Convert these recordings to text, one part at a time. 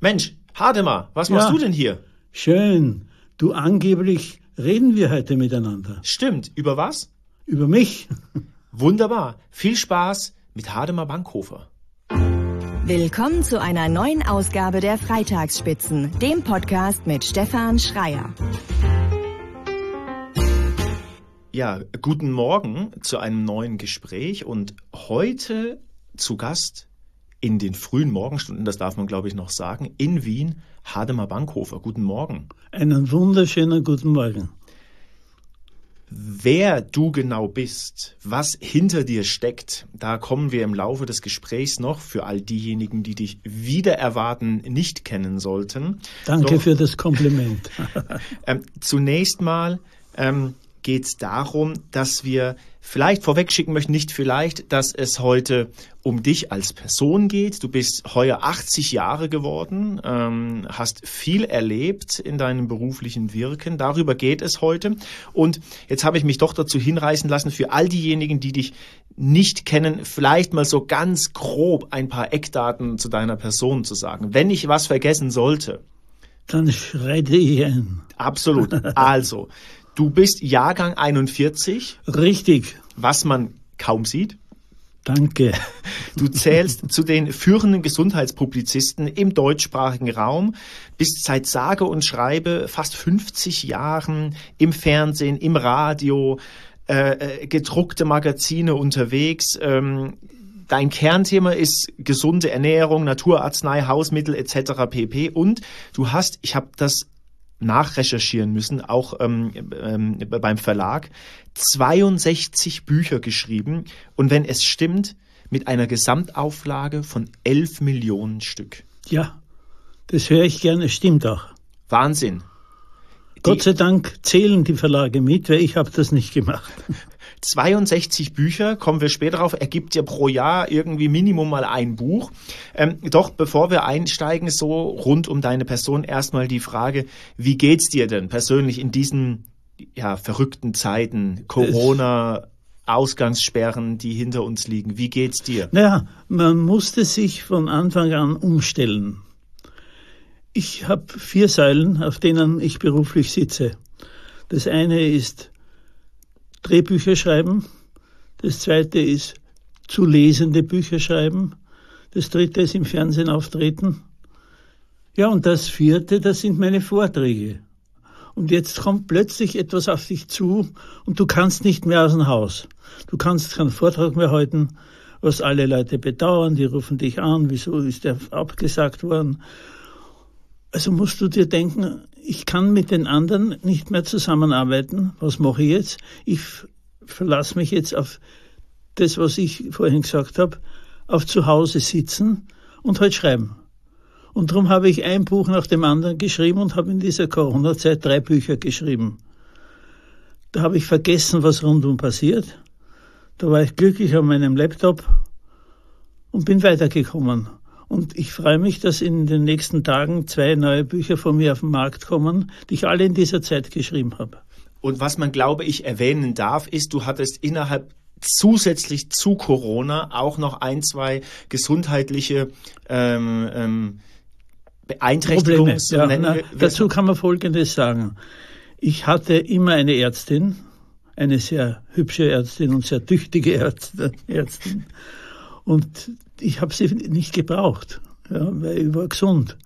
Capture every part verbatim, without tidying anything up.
Mensch, Hademar, was machst Ja. du denn hier? Schön. Du, angeblich reden wir heute miteinander. Stimmt, über was? Über mich. Wunderbar. Viel Spaß mit Hademar Bankhofer. Willkommen zu einer neuen Ausgabe der Freitagsspitzen, dem Podcast mit Stefan Schreier. Ja, guten Morgen zu einem neuen Gespräch und heute zu Gast in den frühen Morgenstunden, das darf man glaube ich noch sagen, in Wien, Hademar Bankhofer. Guten Morgen. Einen wunderschönen guten Morgen. Wer du genau bist, was hinter dir steckt, da kommen wir im Laufe des Gesprächs noch für all diejenigen, die dich wieder erwarten, nicht kennen sollten. Danke Doch, für das Kompliment. ähm, zunächst mal ähm, geht es darum, dass wir vielleicht vorwegschicken möchten, nicht vielleicht, dass es heute um dich als Person geht. Du bist heuer achtzig Jahre geworden, ähm, hast viel erlebt in deinem beruflichen Wirken. Darüber geht es heute. Und jetzt habe ich mich doch dazu hinreißen lassen, für all diejenigen, die dich nicht kennen, vielleicht mal so ganz grob ein paar Eckdaten zu deiner Person zu sagen. Wenn ich was vergessen sollte. Dann schreite ich ein. Absolut. Also, du bist Jahrgang einundvierzig. Richtig. Was man kaum sieht. Danke. Du zählst zu den führenden Gesundheitspublizisten im deutschsprachigen Raum, bist seit sage und schreibe fast fünfzig Jahren im Fernsehen, im Radio, äh, gedruckte Magazine unterwegs. Ähm, dein Kernthema ist gesunde Ernährung, Naturarznei, Hausmittel et cetera pp. Und du hast, ich habe das nachrecherchieren müssen, auch ähm, ähm, beim Verlag, zweiundsechzig Bücher geschrieben und wenn es stimmt, mit einer Gesamtauflage von elf Millionen Stück. Ja, das höre ich gerne, stimmt auch. Wahnsinn. Gott sei Dank zählen die Verlage mit, weil ich habe das nicht gemacht. zweiundsechzig Bücher, kommen wir später drauf, ergibt ja pro Jahr irgendwie Minimum mal ein Buch. Ähm, doch bevor wir einsteigen, so rund um deine Person, erstmal die Frage, wie geht's dir denn persönlich in diesen ja, verrückten Zeiten, Corona, Ausgangssperren, die hinter uns liegen? Wie geht's dir? Naja, man musste sich von Anfang an umstellen. Ich habe vier Säulen, auf denen ich beruflich sitze. Das eine ist Drehbücher schreiben, das zweite ist zu lesende Bücher schreiben, das dritte ist im Fernsehen auftreten. Ja, und das vierte, das sind meine Vorträge. Und jetzt kommt plötzlich etwas auf dich zu und du kannst nicht mehr aus dem Haus. Du kannst keinen Vortrag mehr halten, was alle Leute bedauern, die rufen dich an, wieso ist der abgesagt worden. Also musst du dir denken, ich kann mit den anderen nicht mehr zusammenarbeiten. Was mache ich jetzt? Ich verlasse mich jetzt auf das, was ich vorhin gesagt habe, auf zu Hause sitzen und halt schreiben. Und darum habe ich ein Buch nach dem anderen geschrieben und habe in dieser Corona-Zeit drei Bücher geschrieben. Da habe ich vergessen, was rundum passiert. Da war ich glücklich an meinem Laptop und bin weitergekommen. Und ich freue mich, dass in den nächsten Tagen zwei neue Bücher von mir auf den Markt kommen, die ich alle in dieser Zeit geschrieben habe. Und was man, glaube ich, erwähnen darf, ist, du hattest innerhalb zusätzlich zu Corona auch noch ein, zwei gesundheitliche ähm, ähm, Beeinträchtigungen. So ja, nennen na, wir, dazu kann man Folgendes sagen. Ich hatte immer eine Ärztin, eine sehr hübsche Ärztin und sehr tüchtige Ärztin. Und ich habe sie nicht gebraucht, ja, weil ich war gesund.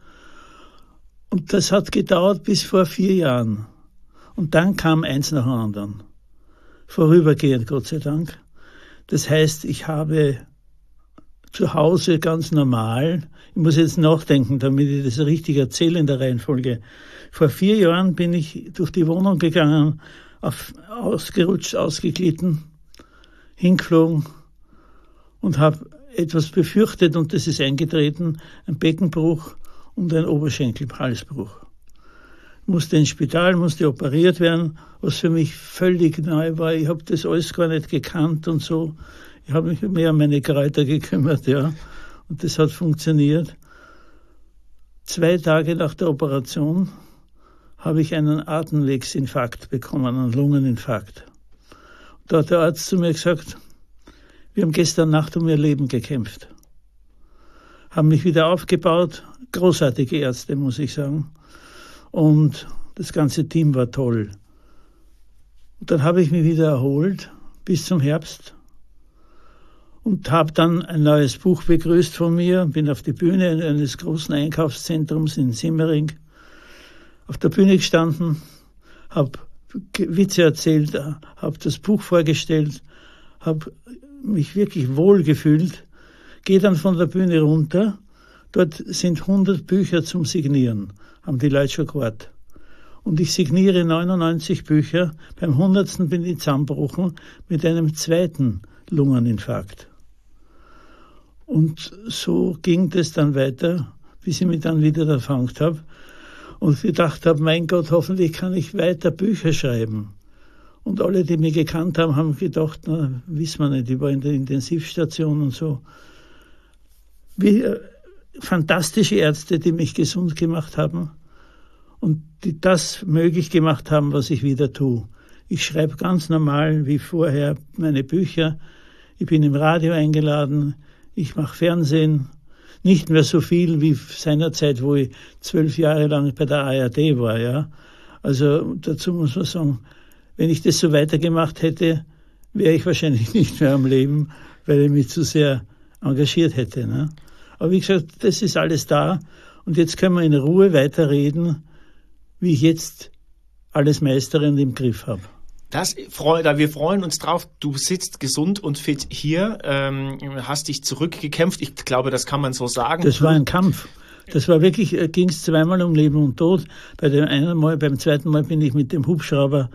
Und das hat gedauert bis vor vier Jahren. Und dann kam eins nach dem anderen. Vorübergehend, Gott sei Dank. Das heißt, ich habe zu Hause ganz normal, ich muss jetzt nachdenken, damit ich das richtig erzähle in der Reihenfolge. Vor vier Jahren bin ich durch die Wohnung gegangen, auf, ausgerutscht, ausgeglitten, hingeflogen und habe etwas befürchtet und das ist eingetreten, ein Beckenbruch und ein Oberschenkelhalsbruch. Musste ins Spital, musste operiert werden, was für mich völlig neu war. Ich habe das alles gar nicht gekannt und so. Ich habe mich mehr um meine Kräuter gekümmert, ja, und das hat funktioniert. Zwei Tage nach der Operation habe ich einen Atemwegsinfarkt bekommen, einen Lungeninfarkt. Da hat der Arzt zu mir gesagt, wir haben gestern Nacht um ihr Leben gekämpft. Haben mich wieder aufgebaut, großartige Ärzte, muss ich sagen. Und das ganze Team war toll. Und dann habe ich mich wieder erholt bis zum Herbst und habe dann ein neues Buch begrüßt von mir, bin auf die Bühne eines großen Einkaufszentrums in Simmering auf der Bühne gestanden, habe Witze erzählt, habe das Buch vorgestellt, habe mich wirklich wohl gefühlt, gehe dann von der Bühne runter, dort sind hundert Bücher zum Signieren, haben die Leute schon gewartet. Und ich signiere neunundneunzig Bücher, beim hundertsten bin ich zusammengebrochen mit einem zweiten Lungeninfarkt. Und so ging das dann weiter, bis ich mich dann wieder erfangen habe und gedacht habe, mein Gott, hoffentlich kann ich weiter Bücher schreiben. Und alle, die mich gekannt haben, haben gedacht, na, wissen wir nicht, ich war in der Intensivstation und so. Wie äh, fantastische Ärzte, die mich gesund gemacht haben und die das möglich gemacht haben, was ich wieder tue. Ich schreibe ganz normal wie vorher meine Bücher. Ich bin im Radio eingeladen. Ich mache Fernsehen. Nicht mehr so viel wie seinerzeit, wo ich zwölf Jahre lang bei der A R D war. Ja. Also dazu muss man sagen, wenn ich das so weitergemacht hätte, wäre ich wahrscheinlich nicht mehr am Leben, weil ich mich zu sehr engagiert hätte. Ne? Aber wie gesagt, das ist alles da. Und jetzt können wir in Ruhe weiterreden, wie ich jetzt alles meistere und im Griff habe. Das freut, wir freuen uns drauf. Du sitzt gesund und fit hier, ähm, hast dich zurückgekämpft. Ich glaube, das kann man so sagen. Das war ein Kampf. Das war wirklich, ging es zweimal um Leben und Tod. Bei dem einen Mal, beim zweiten Mal bin ich mit dem Hubschrauber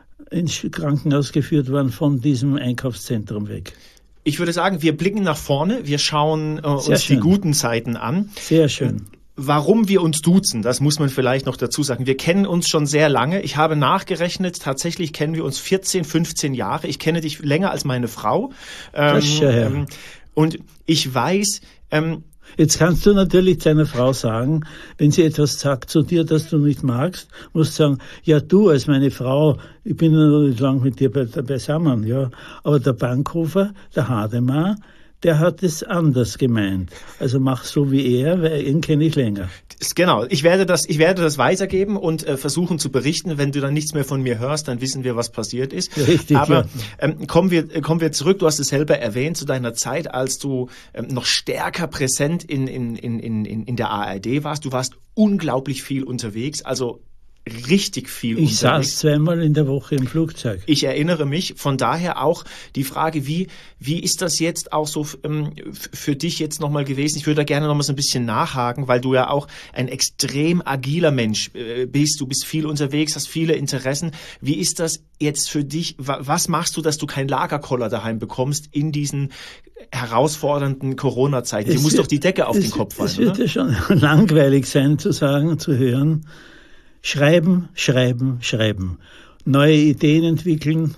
ins Krankenhaus geführt worden von diesem Einkaufszentrum weg. Ich würde sagen, wir blicken nach vorne, wir schauen äh, uns schön. die guten Seiten an. Sehr schön. Warum wir uns duzen, das muss man vielleicht noch dazu sagen. Wir kennen uns schon sehr lange. Ich habe nachgerechnet, tatsächlich kennen wir uns vierzehn, fünfzehn Jahre. Ich kenne dich länger als meine Frau. Ähm, das ist ja, ja. Ähm, und ich weiß... Ähm, Jetzt kannst du natürlich deiner Frau sagen, wenn sie etwas sagt zu dir, das du nicht magst, musst du sagen, ja du als meine Frau, ich bin noch nicht lang mit dir beisammen, ja. Aber der Bankhofer, der Hademar, der hat es anders gemeint. Also mach so wie er, weil ihn kenne ich länger. Genau, ich werde das, ich werde das weitergeben und äh, versuchen zu berichten. Wenn du dann nichts mehr von mir hörst, dann wissen wir, was passiert ist. Richtig, Aber ja. ähm, kommen wir, kommen wir zurück. Du hast es selber erwähnt zu deiner Zeit, als du ähm, noch stärker präsent in in in in in der A R D warst. Du warst unglaublich viel unterwegs. Also richtig viel Ich unterwegs. saß zweimal in der Woche im Flugzeug. Ich erinnere mich, von daher auch die Frage, wie wie ist das jetzt auch so ähm, für dich jetzt nochmal gewesen? Ich würde da gerne nochmal so ein bisschen nachhaken, weil du ja auch ein extrem agiler Mensch äh, bist. Du bist viel unterwegs, hast viele Interessen. Wie ist das jetzt für dich? Was machst du, dass du keinen Lagerkoller daheim bekommst in diesen herausfordernden Corona-Zeiten? Dir muss doch die Decke auf es, den Kopf fallen, Es wird oder? ja schon langweilig sein zu sagen, zu hören, schreiben, schreiben, schreiben. Neue Ideen entwickeln.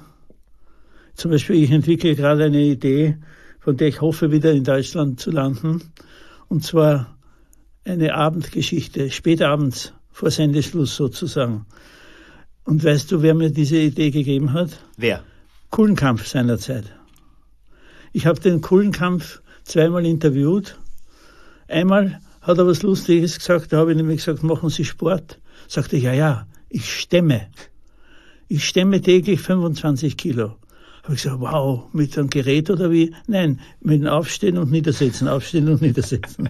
Zum Beispiel, ich entwickle gerade eine Idee, von der ich hoffe, wieder in Deutschland zu landen. Und zwar eine Abendgeschichte, spätabends, vor Sendeschluss sozusagen. Und weißt du, wer mir diese Idee gegeben hat? Wer? Kuhlenkampf seinerzeit. Ich habe den Kuhlenkampf zweimal interviewt. Einmal hat er was Lustiges gesagt, da habe ich nämlich gesagt, machen Sie Sport. Sagte ich, ja, ja, ich stemme. Ich stemme täglich fünfundzwanzig Kilo. Habe ich gesagt, wow, mit einem Gerät oder wie? Nein, mit dem Aufstehen und Niedersetzen, Aufstehen und Niedersetzen.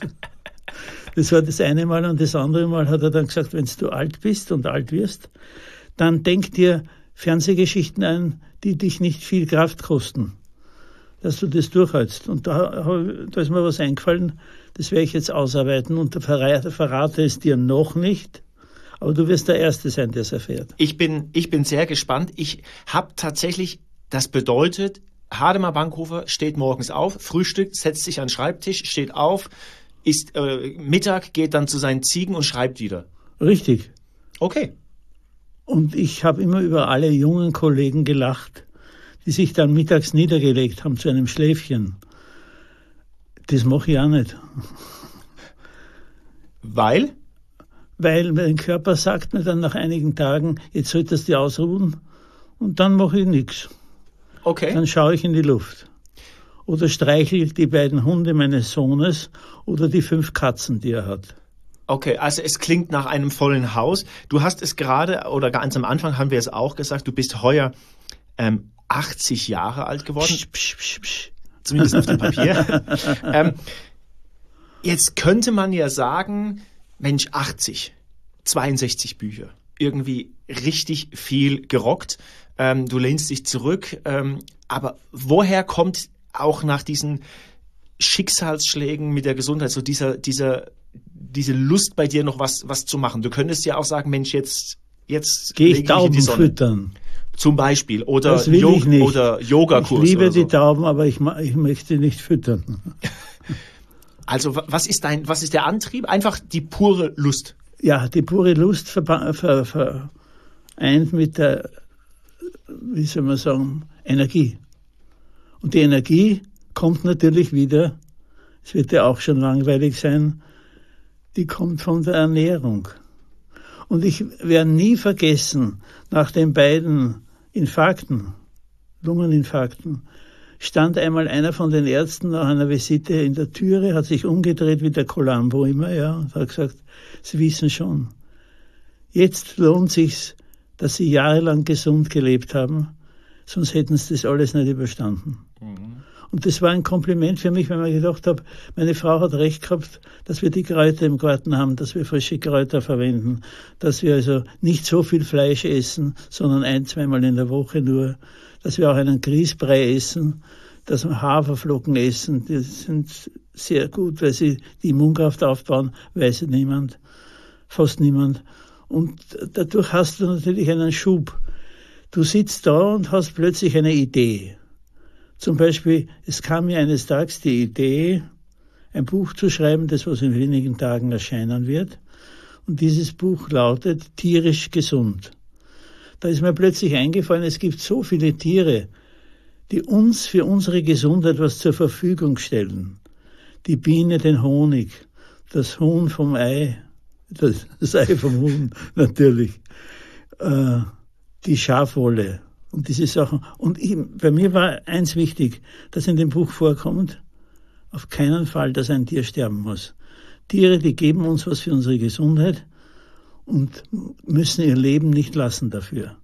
Das war das eine Mal, und das andere Mal hat er dann gesagt, wenn du alt bist und alt wirst, dann denk dir Fernsehgeschichten ein, die dich nicht viel Kraft kosten, dass du das durchhältst. Und da, da ist mir was eingefallen, das werde ich jetzt ausarbeiten, und verrate es dir noch nicht. Aber du wirst der Erste sein, der es erfährt. Ich bin, ich bin sehr gespannt. Ich habe tatsächlich, das bedeutet, Hademar Bankhofer steht morgens auf, frühstückt, setzt sich an den Schreibtisch, steht auf, isst äh, Mittag, geht dann zu seinen Ziegen und schreibt wieder. Richtig. Okay. Und ich habe immer über alle jungen Kollegen gelacht, die sich dann mittags niedergelegt haben zu einem Schläfchen. Das mache ich auch nicht. Weil? Weil mein Körper sagt mir dann nach einigen Tagen, jetzt solltest du ausruhen, und dann mache ich nichts. Okay. Dann schaue ich in die Luft. oder streichel die beiden Hunde meines Sohnes oder die fünf Katzen, die er hat. Okay, also es klingt nach einem vollen Haus. Du hast es gerade, oder ganz am Anfang haben wir es auch gesagt, du bist heuer ähm, achtzig Jahre alt geworden. Psch, psch, psch, psch. Zumindest auf dem Papier. ähm, jetzt könnte man ja sagen, Mensch, achtzig, zweiundsechzig Bücher, irgendwie richtig viel gerockt. Ähm, du lehnst dich zurück, ähm, aber woher kommt auch nach diesen Schicksalsschlägen mit der Gesundheit so dieser, dieser, diese Lust bei dir noch was, was zu machen? Du könntest ja auch sagen, Mensch, jetzt, jetzt gehe ich lege Tauben ich in die Sonne. füttern. Zum Beispiel. Oder, das will Yo- ich nicht. oder Yogakurs. Ich liebe oder so. die Tauben, aber ich, ich möchte nicht füttern. Also was ist dein, was ist der Antrieb? Einfach die pure Lust. Ja, die pure Lust verba- ver- vereint mit der, wie soll man sagen, Energie. Und die Energie kommt natürlich wieder, es wird ja auch schon langweilig sein, die kommt von der Ernährung. Und ich werde nie vergessen, nach den beiden Infarkten, Lungeninfarkten, stand einmal einer von den Ärzten nach einer Visite in der Türe, hat sich umgedreht wie der Columbo immer, ja, und hat gesagt, Sie wissen schon, jetzt lohnt sich's, dass Sie jahrelang gesund gelebt haben, sonst hätten Sie das alles nicht überstanden. Mhm. Und das war ein Kompliment für mich, weil ich gedacht habe, meine Frau hat recht gehabt, dass wir die Kräuter im Garten haben, dass wir frische Kräuter verwenden, dass wir also nicht so viel Fleisch essen, sondern ein-, zweimal in der Woche nur, dass wir auch einen Grießbrei essen, dass wir Haferflocken essen, die sind sehr gut, weil sie die Immunkraft aufbauen, weiß niemand, fast niemand. Und dadurch hast du natürlich einen Schub. Du sitzt da und hast plötzlich eine Idee. Zum Beispiel, es kam mir eines Tages die Idee, ein Buch zu schreiben, das was in wenigen Tagen erscheinen wird. Und dieses Buch lautet Tierisch gesund. Da ist mir plötzlich eingefallen, es gibt so viele Tiere, die uns für unsere Gesundheit was zur Verfügung stellen. Die Biene den Honig, das Huhn vom Ei, das, das Ei vom Huhn natürlich, äh, die Schafwolle. Und diese Sachen. Und ich, bei mir war eins wichtig, dass in dem Buch vorkommt, auf keinen Fall, dass ein Tier sterben muss. Tiere, die geben uns was für unsere Gesundheit und müssen ihr Leben nicht lassen dafür.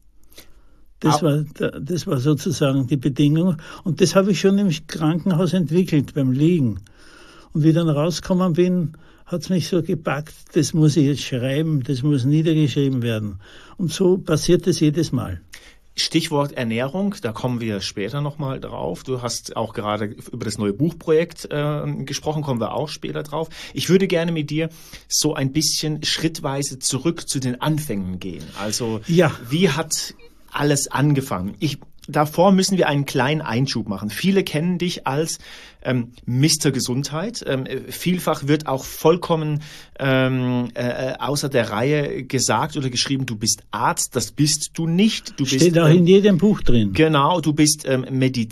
Das war, das war sozusagen die Bedingung. Und das habe ich schon im Krankenhaus entwickelt, beim Liegen. Und wie ich dann rausgekommen bin, hat es mich so gepackt, das muss ich jetzt schreiben, das muss niedergeschrieben werden. Und so passiert es jedes Mal. Stichwort Ernährung, da kommen wir später nochmal drauf. Du hast auch gerade über das neue Buchprojekt äh, gesprochen, kommen wir auch später drauf. Ich würde gerne mit dir so ein bisschen schrittweise zurück zu den Anfängen gehen. Also ja. Wie hat alles angefangen? Ich Davor müssen wir einen kleinen Einschub machen. Viele kennen dich als ähm, Mister Gesundheit. Ähm, vielfach wird auch vollkommen ähm, äh, außer der Reihe gesagt oder geschrieben, du bist Arzt. Das bist du nicht. Du Steht bist, auch ähm, in jedem Buch drin. Genau, du bist ähm,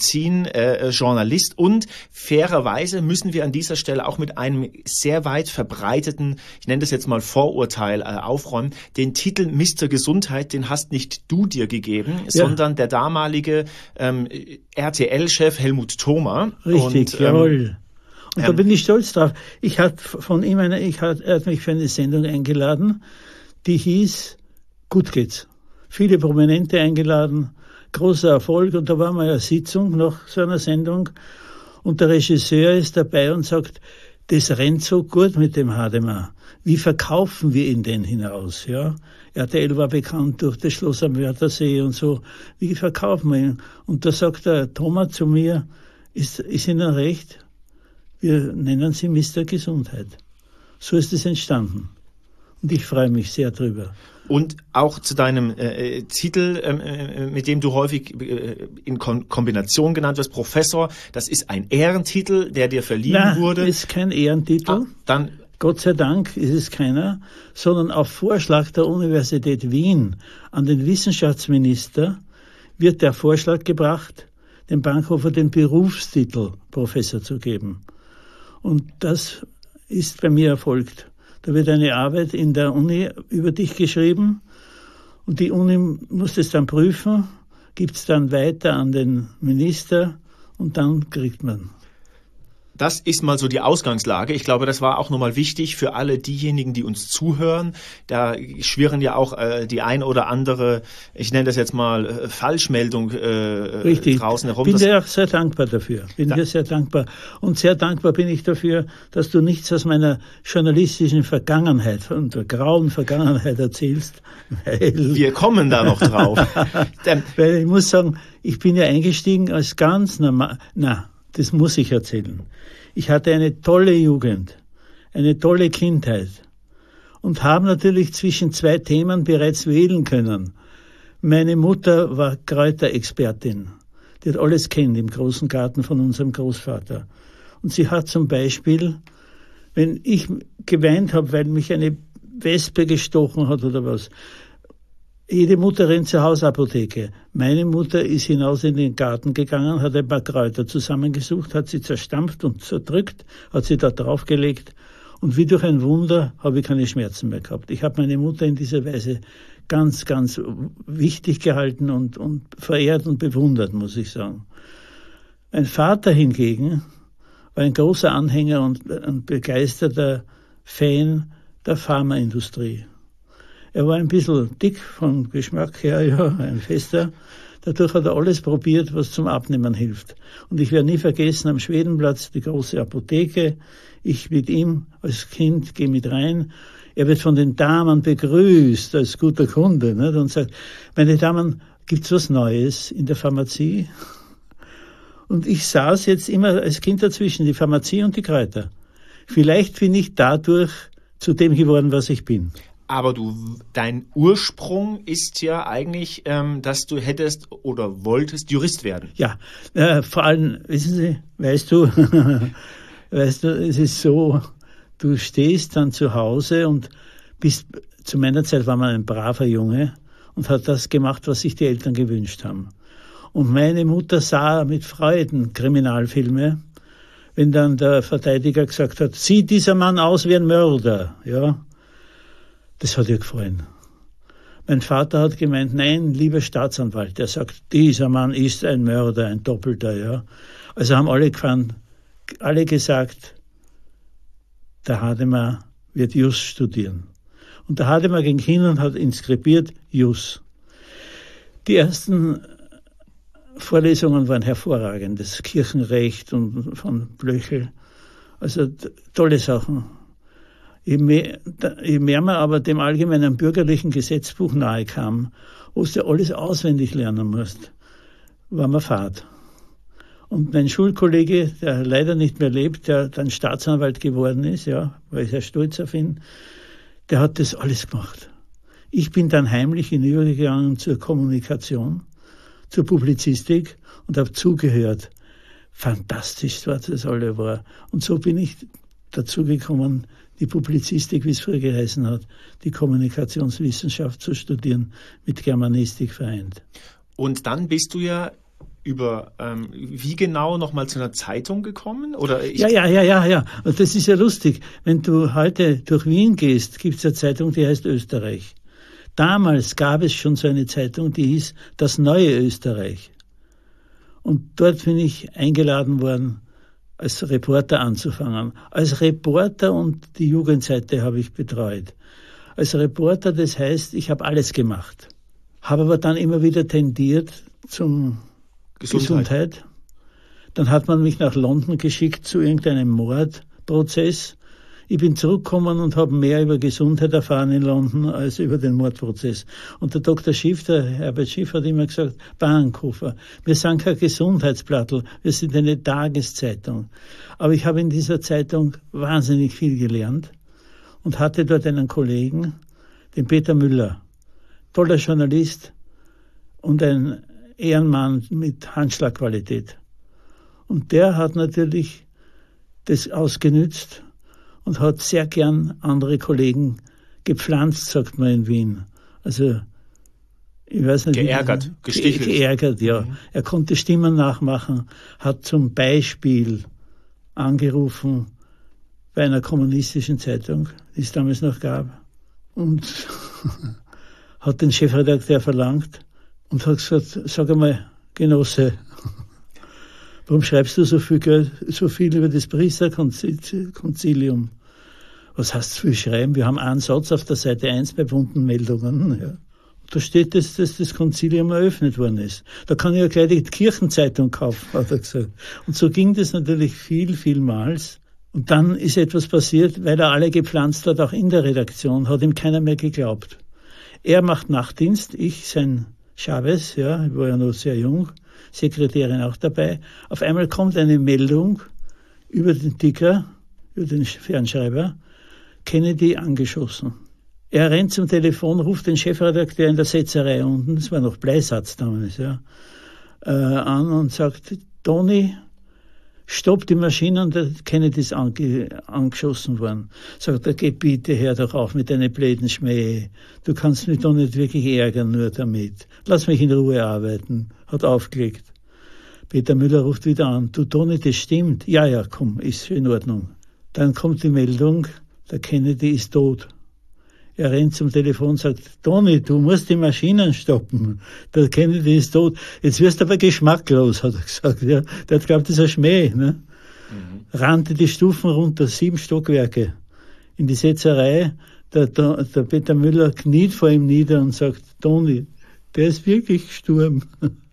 Medizin-Journalist. Äh, und fairerweise müssen wir an dieser Stelle auch mit einem sehr weit verbreiteten, ich nenne das jetzt mal Vorurteil, äh, aufräumen. Den Titel Mister Gesundheit, den hast nicht du dir gegeben, ja. sondern der damalige Ähm, R T L-Chef Helmut Thoma. Richtig, und, jawohl. Und ähm, da bin ich stolz drauf. Ich hatte von ihm eine, ich hat, er hat mich für eine Sendung eingeladen, die hieß Gut geht's. Viele Prominente eingeladen, großer Erfolg. Und da war mal eine Sitzung nach so einer Sendung und der Regisseur ist dabei und sagt, das rennt so gut mit dem Hadamar. Wie verkaufen wir ihn denn hinaus? Ja, R T L war bekannt durch das Schloss am Wörthersee und so. Wie verkaufen wir ihn? Und da sagt der Thomas zu mir, ist, ist Ihnen recht? Wir nennen Sie Mister Gesundheit. So ist es entstanden. Und ich freue mich sehr drüber. Und auch zu deinem äh, Titel, äh, mit dem du häufig äh, in Kon- Kombination genannt wirst, Professor. Das ist ein Ehrentitel, der dir verliehen Nein, wurde. Ist kein Ehrentitel. Ah, dann Gott sei Dank ist es keiner, sondern auf Vorschlag der Universität Wien an den Wissenschaftsminister wird der Vorschlag gebracht, dem Bankhofer den Berufstitel Professor zu geben. Und das ist bei mir erfolgt. Da wird eine Arbeit in der Uni über dich geschrieben und die Uni muss es dann prüfen, gibt es dann weiter an den Minister und dann kriegt man. Das ist mal so die Ausgangslage. Ich glaube, das war auch nochmal wichtig für alle diejenigen, die uns zuhören. Da schwirren ja auch äh, die ein oder andere, ich nenne das jetzt mal äh, Falschmeldung äh, Richtig. draußen herum. Bin dir auch sehr dankbar dafür. Bin da dir sehr dankbar. Und sehr dankbar bin ich dafür, dass du nichts aus meiner journalistischen Vergangenheit und der grauen Vergangenheit erzählst. Weil Wir kommen da noch drauf. weil ich muss sagen, ich bin ja eingestiegen als ganz normal, na, das muss ich erzählen. Ich hatte eine tolle Jugend, eine tolle Kindheit und habe natürlich zwischen zwei Themen bereits wählen können. Meine Mutter war Kräuterexpertin. Die hat alles kennt im großen Garten von unserem Großvater. Und sie hat zum Beispiel, wenn ich geweint habe, weil mich eine Wespe gestochen hat oder was, jede Mutter rennt zur Hausapotheke. Meine Mutter ist hinaus in den Garten gegangen, hat ein paar Kräuter zusammengesucht, hat sie zerstampft und zerdrückt, hat sie da draufgelegt und wie durch ein Wunder habe ich keine Schmerzen mehr gehabt. Ich habe meine Mutter in dieser Weise ganz, ganz wichtig gehalten und, und verehrt und bewundert, muss ich sagen. Mein Vater hingegen war ein großer Anhänger und ein begeisterter Fan der Pharmaindustrie. Er war ein bisschen dick vom Geschmack her, ja, ein fester. Dadurch hat er alles probiert, was zum Abnehmen hilft. Und ich werde nie vergessen, am Schwedenplatz die große Apotheke. Ich mit ihm als Kind gehe mit rein. Er wird von den Damen begrüßt als guter Kunde, nicht? Und sagt, meine Damen, gibt's was Neues in der Pharmazie? Und ich saß jetzt immer als Kind dazwischen, die Pharmazie und die Kräuter. Vielleicht bin ich dadurch zu dem geworden, was ich bin. Aber du, dein Ursprung ist ja eigentlich, ähm, dass du hättest oder wolltest Jurist werden. Ja, äh, vor allem, wissen Sie, weißt du, weißt du, es ist so, du stehst dann zu Hause und bist, zu meiner Zeit war man ein braver Junge und hat das gemacht, was sich die Eltern gewünscht haben. Und meine Mutter sah mit Freuden Kriminalfilme, wenn dann der Verteidiger gesagt hat, sieht dieser Mann aus wie ein Mörder, ja. Das hat ihr gefallen. Mein Vater hat gemeint, nein, lieber Staatsanwalt, der sagt, dieser Mann ist ein Mörder, ein Doppelter, ja. Also haben alle gefahren, alle gesagt, der Hademar wird Jus studieren. Und der Hademar ging hin und hat inskribiert Jus. Die ersten Vorlesungen waren hervorragend, das Kirchenrecht und von Blöchel, also tolle Sachen. Je mehr, je mehr man aber dem allgemeinen bürgerlichen Gesetzbuch nahe kam, wo du alles auswendig lernen musst, war man fad. Und mein Schulkollege, der leider nicht mehr lebt, der dann Staatsanwalt geworden ist, ja, war ich sehr stolz auf ihn, der hat das alles gemacht. Ich bin dann heimlich hinübergegangen zur Kommunikation, zur Publizistik und habe zugehört. Fantastisch, was das alles war. Und so bin ich dazu gekommen, die Publizistik, wie es früher geheißen hat, die Kommunikationswissenschaft zu studieren, mit Germanistik vereint. Und dann bist du ja über, ähm, wie genau, nochmal zu einer Zeitung gekommen? Oder ich ja, ja, ja, ja, ja. Und das ist ja lustig. Wenn du heute durch Wien gehst, gibt es eine Zeitung, die heißt Österreich. Damals gab es schon so eine Zeitung, die hieß Das Neue Österreich. Und dort bin ich eingeladen worden, als Reporter anzufangen. Als Reporter und die Jugendseite habe ich betreut. Als Reporter, das heißt, ich habe alles gemacht. Habe aber dann immer wieder tendiert zum Gesundheit. Gesundheit. Dann hat man mich nach London geschickt zu irgendeinem Mordprozess. Ich bin zurückgekommen und habe mehr über Gesundheit erfahren in London als über den Mordprozess. Und der Doktor Schiff, der Herbert Schiff, hat immer gesagt, Bahnhofer, wir sind kein Gesundheitsblattl, wir sind eine Tageszeitung. Aber ich habe in dieser Zeitung wahnsinnig viel gelernt und hatte dort einen Kollegen, den Peter Müller, toller Journalist und ein Ehrenmann mit Handschlagqualität. Und der hat natürlich das ausgenützt und hat sehr gern andere Kollegen gepflanzt, sagt man in Wien. Also, ich weiß nicht. Geärgert, wie, gestichelt. Ge- geärgert, ja. Mhm. Er konnte Stimmen nachmachen, hat zum Beispiel angerufen bei einer kommunistischen Zeitung, die es damals noch gab, und hat den Chefredakteur verlangt und hat gesagt, sag einmal, Genosse, warum schreibst du so viel Geld, so viel über das Priesterkonzilium? Was heißt viel schreiben? Wir haben einen Satz auf der Seite eins bei bunten Meldungen. Ja. Da steht, dass, dass das Konzilium eröffnet worden ist. Da kann ich ja gleich die Kirchenzeitung kaufen, hat er gesagt. Und so ging das natürlich viel, vielmals. Und dann ist etwas passiert, weil er alle gepflanzt hat, auch in der Redaktion, hat ihm keiner mehr geglaubt. Er macht Nachtdienst, ich, sein Chavez, ja, ich war ja noch sehr jung, Sekretärin auch dabei. Auf einmal kommt eine Meldung über den Ticker, über den Fernschreiber, Kennedy angeschossen. Er rennt zum Telefon, ruft den Chefredakteur in der Setzerei unten, das war noch Bleisatz damals, ja, äh, an und sagt, Toni, stopp die Maschine, und der Kennedy ist ange, angeschossen worden. Sagt er, geh bitte, hör doch auf mit deinen blöden Schmäh. Du kannst mich doch nicht wirklich ärgern nur damit. Lass mich in Ruhe arbeiten. Hat aufgelegt. Peter Müller ruft wieder an. Du Toni, das stimmt. Ja, ja, komm, ist in Ordnung. Dann kommt die Meldung, der Kennedy ist tot. Er rennt zum Telefon und sagt, Toni, du musst die Maschinen stoppen. Der Kennedy ist tot. Jetzt wirst du aber geschmacklos, hat er gesagt. Ja. Der hat geglaubt, das ist ein Schmäh. Ne? Mhm. Rannte die Stufen runter, sieben Stockwerke. In die Setzerei, der, der, der Peter Müller kniet vor ihm nieder und sagt, Toni, der ist wirklich gestorben.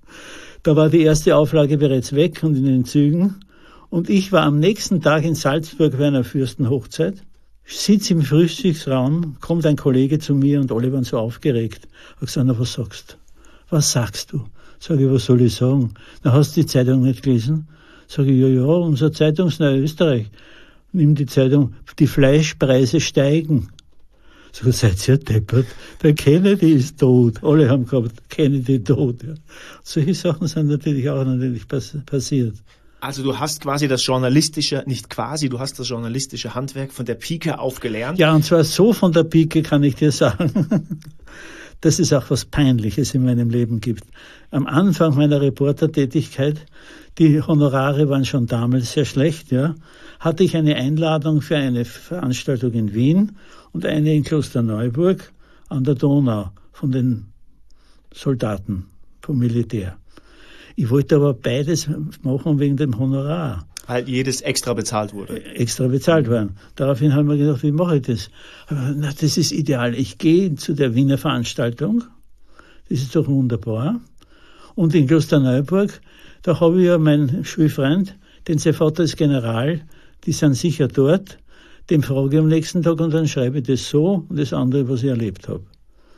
Da war die erste Auflage bereits weg und in den Zügen. Und ich war am nächsten Tag in Salzburg bei einer Fürstenhochzeit. Sitz im Frühstücksraum, kommt ein Kollege zu mir und alle waren so aufgeregt. Ich gesagt, na, was sagst du? Was sagst du? Sag ich, was soll ich sagen? Na, hast du die Zeitung nicht gelesen? Sag ich, ja, ja, unsere Zeitung ist Neuösterreich. Nimm die Zeitung, die Fleischpreise steigen. Sag ich, seid ihr deppert? Der Kennedy ist tot. Alle haben gehabt, Kennedy tot. Ja. Solche Sachen sind natürlich auch natürlich pass- passiert. Also du hast quasi das journalistische, nicht quasi, du hast das journalistische Handwerk von der Pike auf gelernt. Ja, und zwar so von der Pike, kann ich dir sagen, dass es auch was Peinliches in meinem Leben gibt. Am Anfang meiner Reportertätigkeit, die Honorare waren schon damals sehr schlecht, ja, hatte ich eine Einladung für eine Veranstaltung in Wien und eine in Klosterneuburg an der Donau von den Soldaten, vom Militär. Ich wollte aber beides machen wegen dem Honorar. Weil jedes extra bezahlt wurde. Extra bezahlt worden. Daraufhin haben wir gedacht, wie mache ich das? Aber, na, das ist ideal. Ich gehe zu der Wiener Veranstaltung. Das ist doch wunderbar. Und in Klosterneuburg, da habe ich ja meinen Schulfreund, denn sein Vater ist General, die sind sicher dort. Dem frage ich am nächsten Tag und dann schreibe ich das so und das andere, was ich erlebt habe.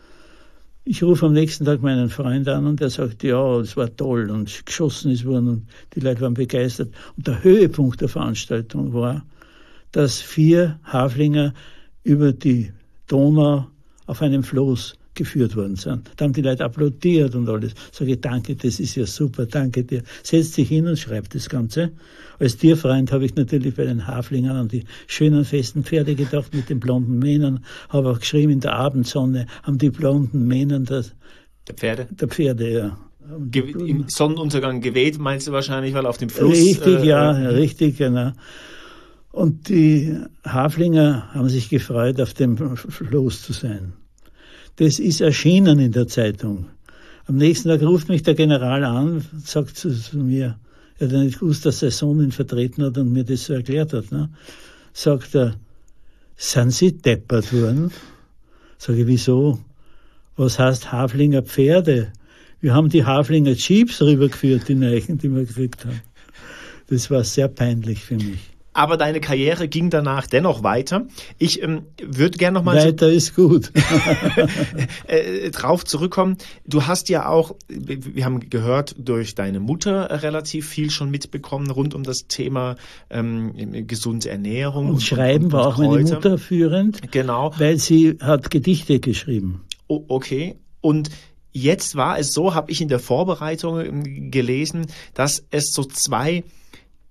Ich rufe am nächsten Tag meinen Freund an und der sagt, ja, es war toll und geschossen ist worden und die Leute waren begeistert. Und der Höhepunkt der Veranstaltung war, dass vier Haflinger über die Donau auf einem Floß geführt worden sind. Da haben die Leute applaudiert und alles. Sage ich, danke, das ist ja super, danke dir. Setz dich hin und schreib das Ganze. Als Tierfreund habe ich natürlich bei den Haflingern an die schönen, festen Pferde gedacht mit den blonden Mähnern. Habe auch geschrieben, in der Abendsonne haben die blonden Mähnen das, der Pferde? Der Pferde, ja. Ge- Im Sonnenuntergang geweht, meinst du wahrscheinlich, weil auf dem Fluss... Richtig, äh, ja, äh, richtig, genau. Und die Haflinger haben sich gefreut, auf dem Floß zu sein. Das ist erschienen in der Zeitung. Am nächsten Tag ruft mich der General an, sagt zu, zu mir, er hat ja nicht gewusst, dass sein Sohn ihn vertreten hat und mir das so erklärt hat. Ne? Sagt er, sind Sie deppert worden? Sag ich, wieso? Was heißt Haflinger Pferde? Wir haben die Haflinger Jeeps rübergeführt, die Neichen, die wir gekriegt haben. Das war sehr peinlich für mich. Aber deine Karriere ging danach dennoch weiter. Ich ähm, würde gerne noch mal weiter so, ist gut. äh, drauf zurückkommen. Du hast ja auch, wir haben gehört, durch deine Mutter relativ viel schon mitbekommen rund um das Thema ähm, gesunde Ernährung. Und, und Schreiben und, und war auch Kräuter. Meine Mutter führend, genau, weil sie hat Gedichte geschrieben. Oh, okay. Und jetzt war es so, habe ich in der Vorbereitung gelesen, dass es so zwei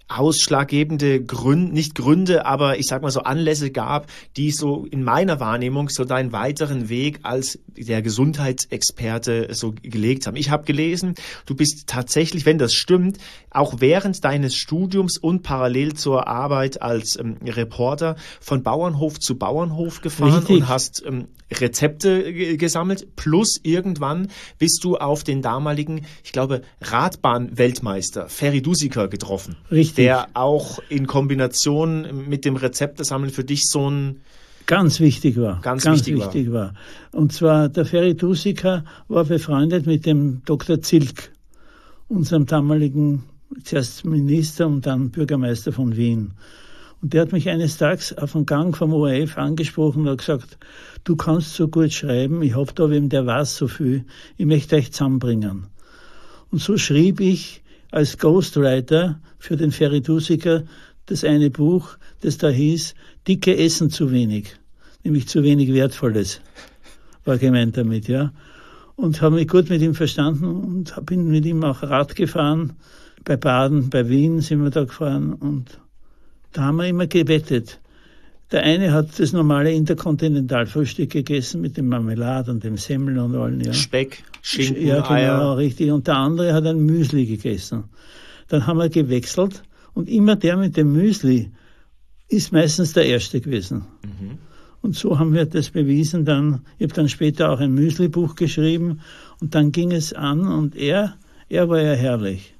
ausschlaggebende Gründe, nicht Gründe, aber ich sag mal so Anlässe gab, die so in meiner Wahrnehmung so deinen weiteren Weg als der Gesundheitsexperte so gelegt haben. Ich habe gelesen, du bist tatsächlich, wenn das stimmt, auch während deines Studiums und parallel zur Arbeit als ähm, Reporter von Bauernhof zu Bauernhof gefahren Richtig. Und hast ähm, Rezepte g- gesammelt, plus irgendwann bist du auf den damaligen, ich glaube, Radbahn-Weltmeister Ferry Dusiker getroffen. Richtig. Der auch in Kombination mit dem Rezeptesammeln für dich so ein Ganz wichtig war. Ganz, ganz wichtig, wichtig war. war. Und zwar der Ferry Dusiker war befreundet mit dem Doktor Zilk, unserem damaligen zuerst Minister und dann Bürgermeister von Wien. Und der hat mich eines Tages auf dem Gang vom O R F angesprochen und hat gesagt, du kannst so gut schreiben, ich hab da wem, der weiß so viel, ich möchte euch zusammenbringen. Und so schrieb ich als Ghostwriter für den Ferry Dusiker das eine Buch, das da hieß, Dicke essen zu wenig, nämlich zu wenig Wertvolles, war gemeint damit, ja. Und habe mich gut mit ihm verstanden und bin mit ihm auch Rad gefahren, bei Baden, bei Wien sind wir da gefahren und da haben wir immer gewettet. Der eine hat das normale Interkontinentalfrühstück gegessen mit dem Marmelade und dem Semmel und allen, ja. Speck, Schinken, Ja, genau, Eier. richtig. Und der andere hat ein Müsli gegessen. Dann haben wir gewechselt und immer der mit dem Müsli ist meistens der Erste gewesen. Mhm. Und so haben wir das bewiesen. Dann, ich habe dann später auch ein Müsli-Buch geschrieben und dann ging es an und er, er war ja herrlich.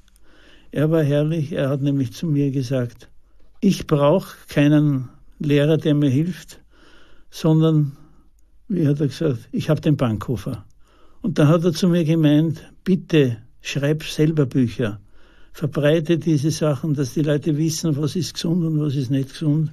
Er war herrlich, er hat nämlich zu mir gesagt, ich brauche keinen Lehrer, der mir hilft, sondern, wie hat er gesagt, ich habe den Bankhofer. Und dann hat er zu mir gemeint, bitte schreib selber Bücher, verbreite diese Sachen, dass die Leute wissen, was ist gesund und was ist nicht gesund.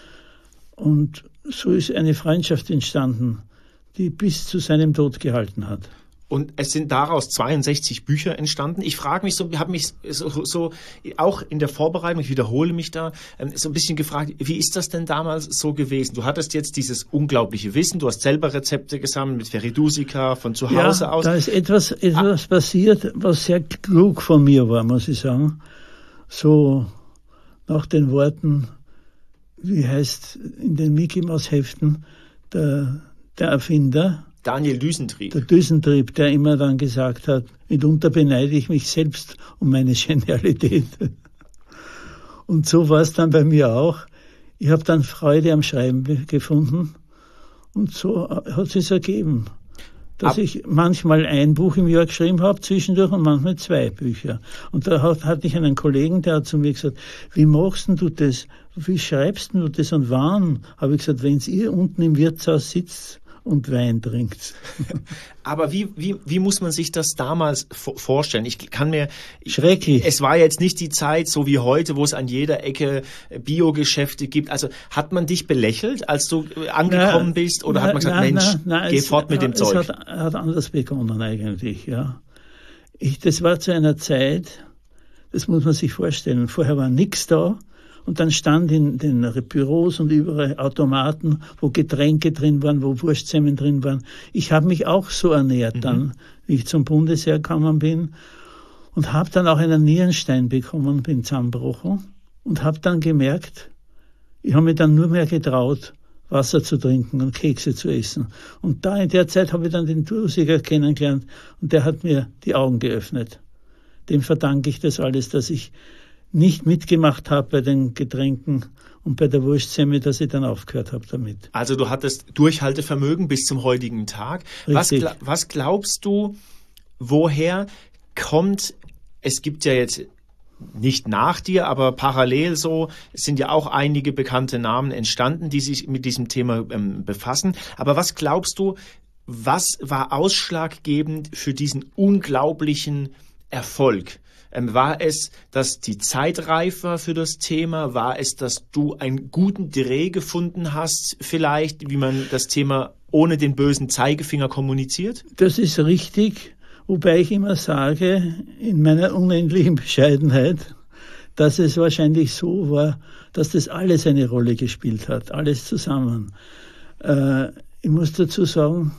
Und so ist eine Freundschaft entstanden, die bis zu seinem Tod gehalten hat. Und es sind daraus zweiundsechzig Bücher entstanden. Ich frage mich so, habe mich so, so auch in der Vorbereitung, ich wiederhole mich da, so ein bisschen gefragt, wie ist das denn damals so gewesen? Du hattest jetzt dieses unglaubliche Wissen, du hast selber Rezepte gesammelt mit Ferry Dusiker von zu Hause ja, aus. Da ist etwas, etwas ah. passiert, was sehr klug von mir war, muss ich sagen. So nach den Worten, wie heißt in den Mickey Maus Heften, der, der Erfinder, Daniel Düsentrieb. Der Düsentrieb, der immer dann gesagt hat, mitunter beneide ich mich selbst um meine Genialität. Und so war es dann bei mir auch. Ich habe dann Freude am Schreiben gefunden und so hat es sich ergeben, dass Ab ich manchmal ein Buch im Jahr geschrieben habe, zwischendurch und manchmal zwei Bücher. Und da hat, hatte ich einen Kollegen, der hat zu mir gesagt, wie machst denn du das? Wie schreibst du das und wann? Habe ich gesagt, wenn ihr unten im Wirtshaus sitzt und Wein trinkt. Aber wie, wie, wie muss man sich das damals vorstellen? Ich kann mir... Schrecklich. Es war jetzt nicht die Zeit, so wie heute, wo es an jeder Ecke Biogeschäfte gibt. Also hat man dich belächelt, als du angekommen na, bist? Oder na, hat man gesagt, na, Mensch, na, geh es, fort mit dem es Zeug? Es hat, hat anders begonnen eigentlich, ja. Ich, das war zu einer Zeit, das muss man sich vorstellen, vorher war nichts da. Und dann stand in den Büros und überall Automaten, wo Getränke drin waren, wo Wurstsemmeln drin waren. Ich habe mich auch so ernährt mhm. dann, wie ich zum Bundesheer gekommen bin. Und habe dann auch einen Nierenstein bekommen, bin zusammengebrochen. Und habe dann gemerkt, ich habe mich dann nur mehr getraut, Wasser zu trinken und Kekse zu essen. Und da in der Zeit habe ich dann den Dusiker kennengelernt und der hat mir die Augen geöffnet. Dem verdanke ich das alles, dass ich nicht mitgemacht habe bei den Getränken und bei der Wurstsemmel, dass ich dann aufgehört habe damit. Also du hattest Durchhaltevermögen bis zum heutigen Tag. Was, was glaubst du, woher kommt, es gibt ja jetzt nicht nach dir, aber parallel so, es sind ja auch einige bekannte Namen entstanden, die sich mit diesem Thema ähm, befassen. Aber was glaubst du, was war ausschlaggebend für diesen unglaublichen Erfolg? Ähm, war es, dass die Zeit reif war für das Thema? War es, dass du einen guten Dreh gefunden hast, vielleicht, wie man das Thema ohne den bösen Zeigefinger kommuniziert? Das ist richtig, wobei ich immer sage, in meiner unendlichen Bescheidenheit, dass es wahrscheinlich so war, dass das alles eine Rolle gespielt hat, alles zusammen. Äh, ich muss dazu sagen,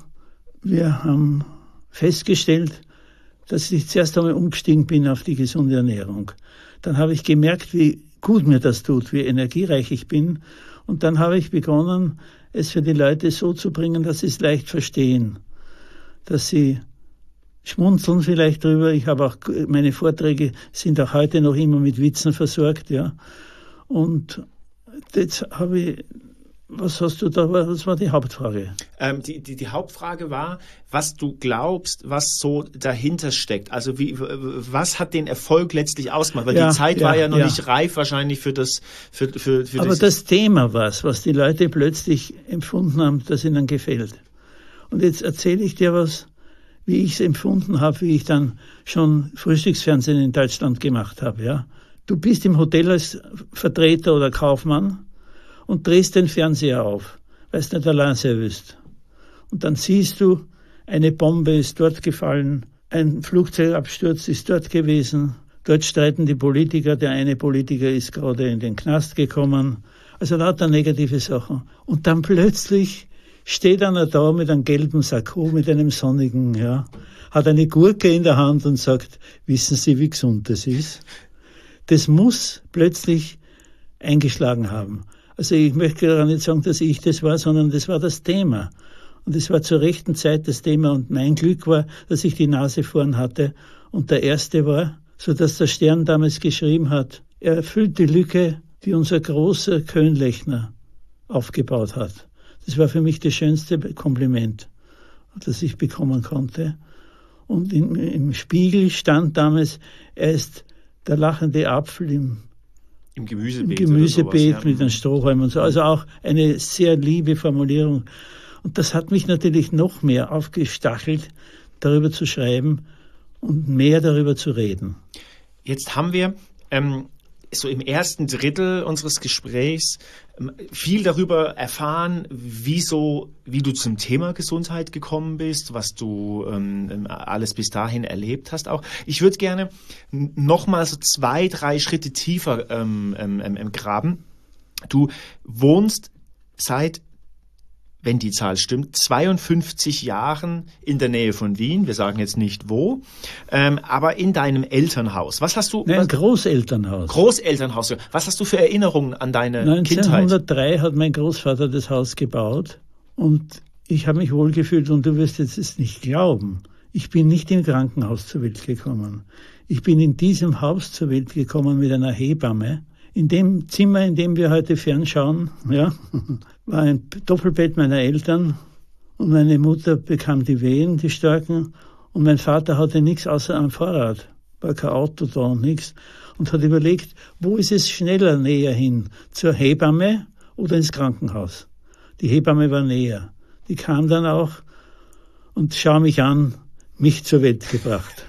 wir haben festgestellt, dass ich zuerst einmal umgestiegen bin auf die gesunde Ernährung. Dann habe ich gemerkt, wie gut mir das tut, wie energiereich ich bin. Und dann habe ich begonnen, es für die Leute so zu bringen, dass sie es leicht verstehen, dass sie schmunzeln vielleicht drüber. Ich habe auch, meine Vorträge sind auch heute noch immer mit Witzen versorgt, ja. Und jetzt habe ich, was hast du da, was war die Hauptfrage? Ähm, die, die, die Hauptfrage war, was du glaubst, was so dahinter steckt. Also wie, was hat den Erfolg letztlich ausgemacht? Weil ja, die Zeit ja, war ja noch ja. nicht reif wahrscheinlich für das. Für, für, für Aber das, das Thema war es, was die Leute plötzlich empfunden haben, das ihnen gefällt. Und jetzt erzähle ich dir was, wie ich es empfunden habe, wie ich dann schon Frühstücksfernsehen in Deutschland gemacht habe. Ja, du bist im Hotel als Vertreter oder Kaufmann und drehst den Fernseher auf, weil es nicht allein sein willst. Und dann siehst du, eine Bombe ist dort gefallen, ein Flugzeugabsturz ist dort gewesen, dort streiten die Politiker, der eine Politiker ist gerade in den Knast gekommen, also lauter negative Sachen. Und dann plötzlich steht einer da mit einem gelben Sakko, mit einem sonnigen, ja, hat eine Gurke in der Hand und sagt, wissen Sie, wie gesund das ist? Das muss plötzlich eingeschlagen haben. Also ich möchte gar nicht sagen, dass ich das war, sondern das war das Thema. Und es war zur rechten Zeit das Thema. Und mein Glück war, dass ich die Nase vorn hatte und der Erste war, sodass der Stern damals geschrieben hat, er erfüllt die Lücke, die unser großer Könlechner aufgebaut hat. Das war für mich das schönste Kompliment, das ich bekommen konnte. Und im, im Spiegel stand damals, er ist der lachende Apfel im Im Gemüsebeet, Im Gemüsebeet sowas, mit ja. den Strohhalmen und so. Also auch eine sehr liebe Formulierung. Und das hat mich natürlich noch mehr aufgestachelt, darüber zu schreiben und mehr darüber zu reden. Jetzt haben wir ähm, so im ersten Drittel unseres Gesprächs ähm, viel darüber erfahren, wieso, wie du zum Thema Gesundheit gekommen bist, was du ähm, alles bis dahin erlebt hast auch. Ich würde gerne noch mal so zwei, drei Schritte tiefer ähm, ähm, ähm, graben. Du wohnst seit, wenn die Zahl stimmt, zweiundfünfzig Jahren in der Nähe von Wien. Wir sagen jetzt nicht wo, ähm, aber in deinem Elternhaus. Was hast du? Nein, was, Großelternhaus. Großelternhaus. Was hast du für Erinnerungen an deine neunzehnhundertdrei Kindheit? Hat mein Großvater das Haus gebaut und ich habe mich wohlgefühlt und du wirst jetzt es nicht glauben. Ich bin nicht im Krankenhaus zur Welt gekommen. Ich bin in diesem Haus zur Welt gekommen mit einer Hebamme. In dem Zimmer, in dem wir heute fernschauen, ja, war ein Doppelbett meiner Eltern und meine Mutter bekam die Wehen, die starken, und mein Vater hatte nichts außer ein Fahrrad, war kein Auto da und nichts, und hat überlegt, wo ist es schneller näher hin, zur Hebamme oder ins Krankenhaus. Die Hebamme war näher. Die kam dann auch und schau mich an, mich zur Welt gebracht.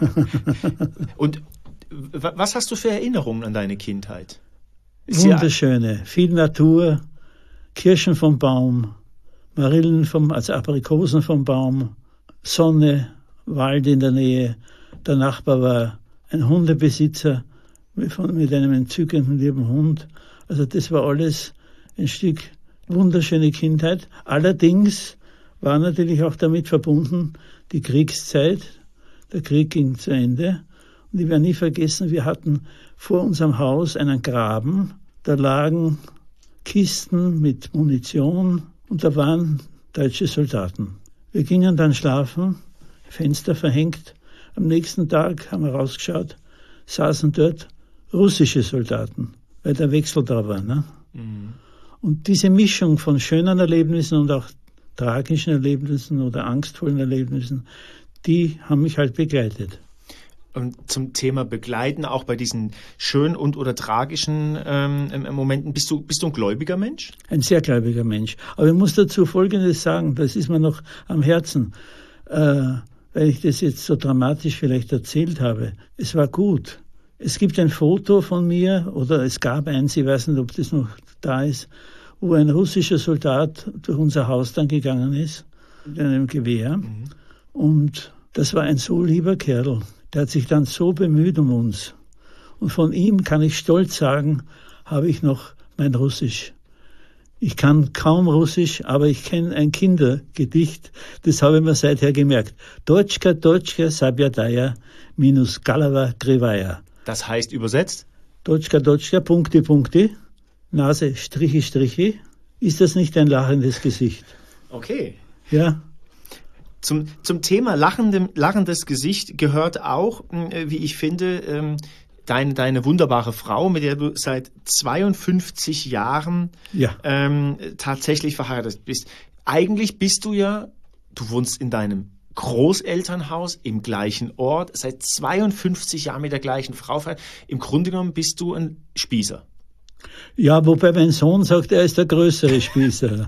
Und was hast du für Erinnerungen an deine Kindheit? Wunderschöne, viel Natur, Kirschen vom Baum, Marillen vom, also Aprikosen vom Baum, Sonne, Wald in der Nähe. Der Nachbar war ein Hundebesitzer mit, mit einem entzückenden lieben Hund. Also das war alles ein Stück wunderschöne Kindheit. Allerdings war natürlich auch damit verbunden die Kriegszeit. Der Krieg ging zu Ende. Und ich werde nie vergessen, wir hatten vor unserem Haus einen Graben. Da lagen Kisten mit Munition und da waren deutsche Soldaten. Wir gingen dann schlafen, Fenster verhängt. Am nächsten Tag haben wir rausgeschaut, saßen dort russische Soldaten, weil der Wechsel da war. Ne? Mhm. Und diese Mischung von schönen Erlebnissen und auch tragischen Erlebnissen oder angstvollen Erlebnissen, die haben mich halt begleitet. Und zum Thema Begleiten, auch bei diesen schönen und oder tragischen ähm, Momenten, bist du, bist du ein gläubiger Mensch? Ein sehr gläubiger Mensch. Aber ich muss dazu Folgendes sagen, das ist mir noch am Herzen, äh, weil ich das jetzt so dramatisch vielleicht erzählt habe. Es war gut. Es gibt ein Foto von mir, oder es gab eins, ich weiß nicht, ob das noch da ist, wo ein russischer Soldat durch unser Haus dann gegangen ist, mit einem Gewehr. Mhm. Und das war ein so lieber Kerl. Der hat sich dann so bemüht um uns. Und von ihm kann ich stolz sagen, habe ich noch mein Russisch. Ich kann kaum Russisch, aber ich kenne ein Kindergedicht, das habe ich mir seither gemerkt. Dochka, Dochka, Sabyadaya, minus Galava, Krivaya. Das heißt übersetzt? Dotschka, Dotschka, Punkte, Punkte, Nase, Striche, Striche. Ist das nicht ein lachendes Gesicht? Okay. Ja. Zum, zum Thema lachendem, lachendes Gesicht gehört auch, wie ich finde, deine, deine wunderbare Frau, mit der du seit zweiundfünfzig Jahren ja. ähm, tatsächlich verheiratet bist. Eigentlich bist du ja, du wohnst in deinem Großelternhaus im gleichen Ort, seit zweiundfünfzig Jahren mit der gleichen Frau verheiratet. Im Grunde genommen bist du ein Spießer. Ja, wobei mein Sohn sagt, er ist der größere Spießer.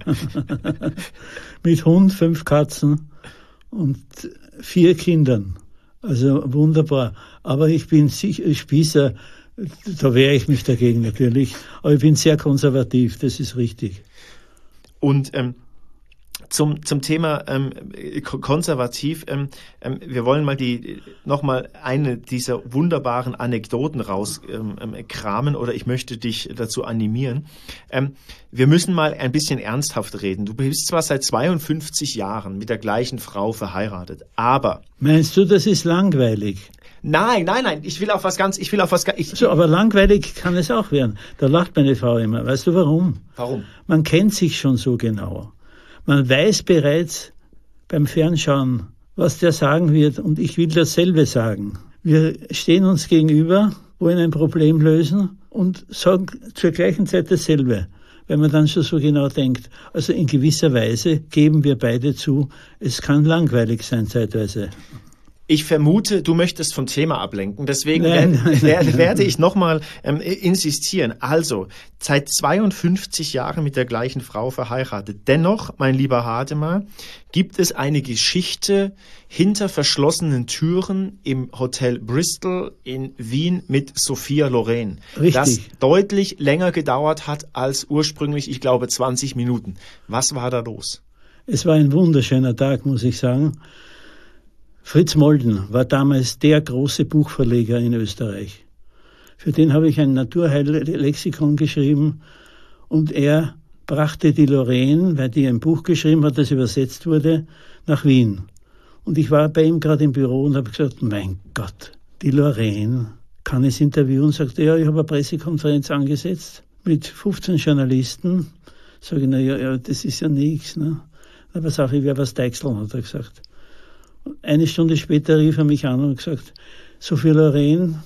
Mit Hund, fünf Katzen und vier Kindern. Also wunderbar. Aber ich bin sicher Spießer, da wehre ich mich dagegen natürlich. Aber ich bin sehr konservativ, das ist richtig. Und ähm, Zum, zum Thema ähm, konservativ, ähm, ähm, wir wollen mal die noch mal eine dieser wunderbaren Anekdoten rauskramen ähm, oder ich möchte dich dazu animieren. Ähm, wir müssen mal ein bisschen ernsthaft reden. Du bist zwar seit zweiundfünfzig Jahren mit der gleichen Frau verheiratet, aber... Meinst du, das ist langweilig? Nein, nein, nein, ich will auf was ganz, ich will auf was ganz... So, aber langweilig kann es auch werden. Da lacht meine Frau immer. Weißt du warum? Warum? Man kennt sich schon so genau. Man weiß bereits beim Fernschauen, was der sagen wird, und ich will dasselbe sagen. Wir stehen uns gegenüber, wollen ein Problem lösen und sagen zur gleichen Zeit dasselbe, weil man dann schon so genau denkt. Also in gewisser Weise geben wir beide zu, es kann langweilig sein zeitweise. Ich vermute, du möchtest vom Thema ablenken, deswegen nein, werde, nein, werde, nein. werde ich nochmal ähm, insistieren. Also, seit zweiundfünfzig Jahren mit der gleichen Frau verheiratet. Dennoch, mein lieber Hademar, gibt es eine Geschichte hinter verschlossenen Türen im Hotel Bristol in Wien mit Sophia Loren. Richtig. Das deutlich länger gedauert hat als ursprünglich, ich glaube, zwanzig Minuten. Was war da los? Es war ein wunderschöner Tag, muss ich sagen. Fritz Molden war damals der große Buchverleger in Österreich. Für den habe ich ein Naturheillexikon geschrieben und er brachte die Loren, weil die ein Buch geschrieben hat, das übersetzt wurde, nach Wien. Und ich war bei ihm gerade im Büro und habe gesagt, mein Gott, die Loren kann es interviewen? Sagt er, ja, ich habe eine Pressekonferenz angesetzt mit fünfzehn Journalisten. Sage ich, na ja, ja, das ist ja nichts. Ne? Na, pass auf, ich werde was deichseln, hat er gesagt. Eine Stunde später rief er mich an und gesagt, Sophia Loren,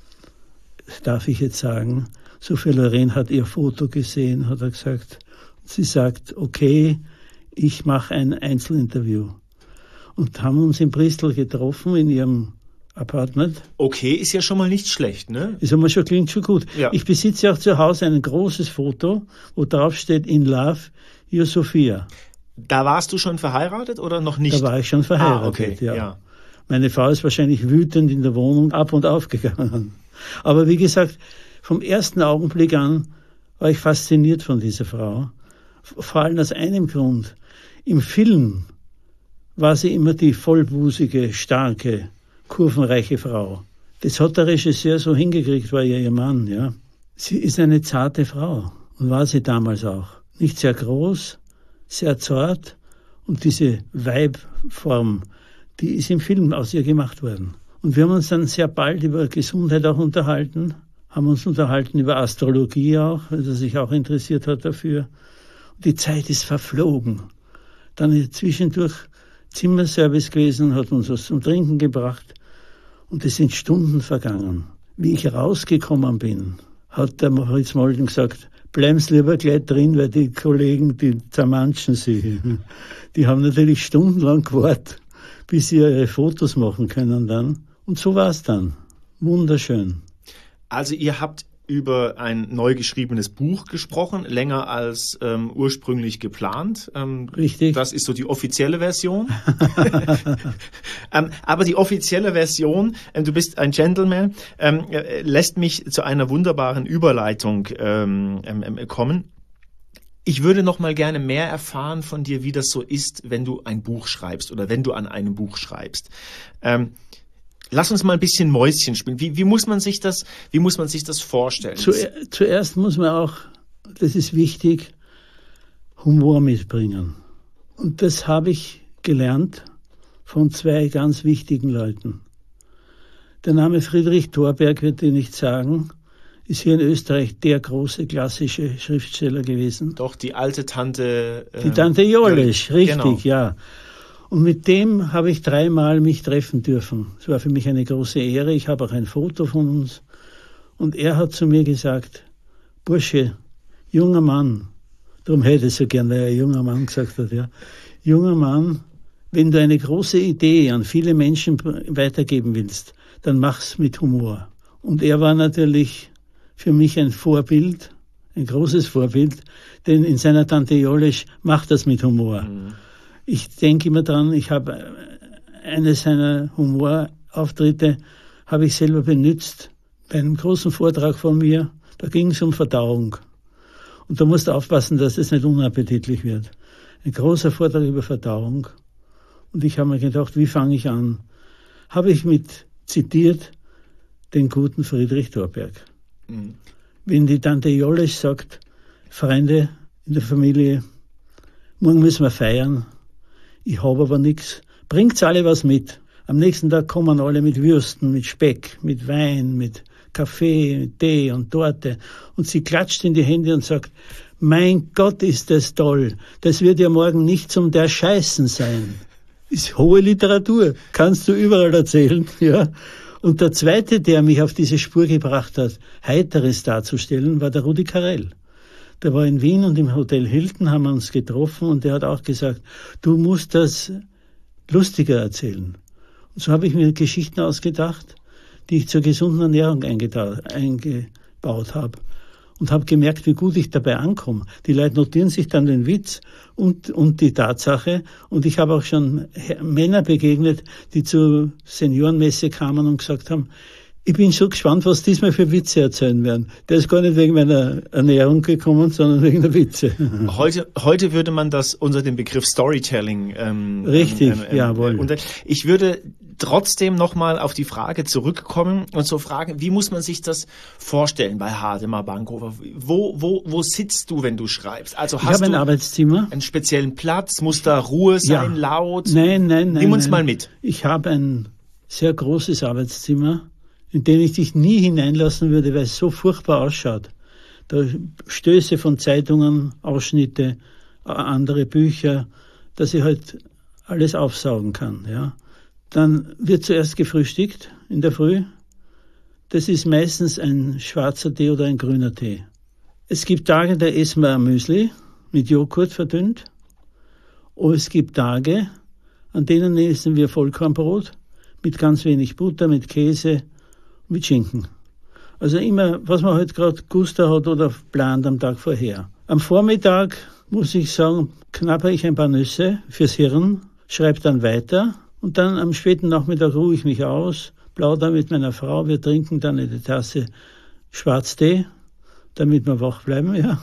darf ich jetzt sagen, Sophia Loren hat ihr Foto gesehen, hat er gesagt. Sie sagt, okay, ich mache ein Einzelinterview. Und haben uns in Bristol getroffen, in ihrem Apartment. Okay, ist ja schon mal nicht schlecht, ne? Ist aber schon, klingt schon gut. Ja. Ich besitze auch zu Hause ein großes Foto, wo drauf steht, in love, your Sophia. Da warst du schon verheiratet oder noch nicht? Da war ich schon verheiratet, ah, okay. ja. ja. Meine Frau ist wahrscheinlich wütend in der Wohnung ab und auf gegangen. Aber wie gesagt, vom ersten Augenblick an war ich fasziniert von dieser Frau. Vor allem aus einem Grund. Im Film war sie immer die vollbusige, starke, kurvenreiche Frau. Das hat der Regisseur so hingekriegt, war ja ihr Mann, ja. Sie ist eine zarte Frau und war sie damals auch. Nicht sehr groß, sehr zart und diese Weibform, die ist im Film aus ihr gemacht worden. Und wir haben uns dann sehr bald über Gesundheit auch unterhalten, haben uns unterhalten über Astrologie auch, weil er sich auch interessiert hat dafür. Und die Zeit ist verflogen. Dann ist zwischendurch Zimmerservice gewesen, hat uns was zum Trinken gebracht und es sind Stunden vergangen. Wie ich rausgekommen bin, hat der Fritz Molden gesagt, bleiben Sie lieber gleich drin, weil die Kollegen, die zermanschen Sie. Die haben natürlich stundenlang gewartet, bis sie ihre Fotos machen können dann. Und so war es dann. Wunderschön. Also ihr habt über ein neu geschriebenes Buch gesprochen, länger als ähm, ursprünglich geplant. Ähm, Richtig. Das ist so die offizielle Version. ähm, aber die offizielle Version, ähm, du bist ein Gentleman, ähm, äh, lässt mich zu einer wunderbaren Überleitung ähm, ähm, kommen. Ich würde noch mal gerne mehr erfahren von dir, wie das so ist, wenn du ein Buch schreibst oder wenn du an einem Buch schreibst. Ähm, Lass uns mal ein bisschen Mäuschen spielen. Wie, wie muss man sich das, wie muss man sich das vorstellen? Zu, zuerst muss man auch, das ist wichtig, Humor mitbringen. Und das habe ich gelernt von zwei ganz wichtigen Leuten. Der Name Friedrich Thorberg wird dir nicht sagen, ist hier in Österreich der große klassische Schriftsteller gewesen. Doch, die alte Tante... Die Tante Jollesch, richtig, genau. ja. Und mit dem habe ich dreimal mich treffen dürfen. Es war für mich eine große Ehre. Ich habe auch ein Foto von uns. Und er hat zu mir gesagt, Bursche, junger Mann, darum hätte ich so gern, weil er ein junger Mann gesagt hat, ja. Junger Mann, wenn du eine große Idee an viele Menschen weitergeben willst, dann mach's mit Humor. Und er war natürlich für mich ein Vorbild, ein großes Vorbild, denn in seiner Tante Jollesch macht das mit Humor. Mhm. Ich denke immer dran, ich habe eines seiner Humorauftritte habe ich selber benutzt bei einem großen Vortrag von mir. Da ging es um Verdauung. Und da musst du aufpassen, dass es nicht unappetitlich wird. Ein großer Vortrag über Verdauung. Und ich habe mir gedacht, wie fange ich an? Habe ich mit zitiert den guten Friedrich Thorberg. Mhm. Wenn die Tante Jollesch sagt, Freunde in der Familie, morgen müssen wir feiern, ich habe aber nichts, bringt's alle was mit. Am nächsten Tag kommen alle mit Würsten, mit Speck, mit Wein, mit Kaffee, mit Tee und Torte. Und sie klatscht in die Hände und sagt, mein Gott, ist das toll. Das wird ja morgen nicht zum der Scheißen sein. Ist hohe Literatur. Kannst du überall erzählen, ja. Und der zweite, der mich auf diese Spur gebracht hat, Heiteres darzustellen, war der Rudi Carrell. Der war in Wien und im Hotel Hilton haben wir uns getroffen und der hat auch gesagt, du musst das lustiger erzählen. Und so habe ich mir Geschichten ausgedacht, die ich zur gesunden Ernährung eingebaut habe. Und habe gemerkt, wie gut ich dabei ankomme. Die Leute notieren sich dann den Witz und, und die Tatsache. Und ich habe auch schon Männer begegnet, die zur Seniorenmesse kamen und gesagt haben, ich bin so gespannt, was diesmal für Witze erzählen werden. Der ist gar nicht wegen meiner Ernährung gekommen, sondern wegen der Witze. Heute, heute würde man das unter dem Begriff Storytelling ähm, Richtig, ähm, ähm, jawohl. Und ich würde trotzdem nochmal auf die Frage zurückkommen und so fragen, wie muss man sich das vorstellen bei Hademar Bankhofer? Wo, wo, wo sitzt du, wenn du schreibst? Also hast ich habe ein du Arbeitszimmer. Einen speziellen Platz? Muss da Ruhe sein, ja. laut? Nein, nein, nein. Nimm uns nein. mal mit. Ich habe ein sehr großes Arbeitszimmer, in dem ich dich nie hineinlassen würde, weil es so furchtbar ausschaut. Da Stöße von Zeitungen, Ausschnitte, andere Bücher, dass ich halt alles aufsaugen kann, ja. Dann wird zuerst gefrühstückt in der Früh. Das ist meistens ein schwarzer Tee oder ein grüner Tee. Es gibt Tage, da essen wir ein Müsli mit Joghurt verdünnt. Und es gibt Tage, an denen essen wir Vollkornbrot mit ganz wenig Butter, mit Käse, mit Schinken. Also immer, was man halt gerade Gusto hat oder plant am Tag vorher. Am Vormittag, muss ich sagen, knabber ich ein paar Nüsse fürs Hirn, schreibe dann weiter und dann am späten Nachmittag ruhe ich mich aus, plaudere mit meiner Frau, wir trinken dann eine Tasse Schwarztee, damit wir wach bleiben, ja.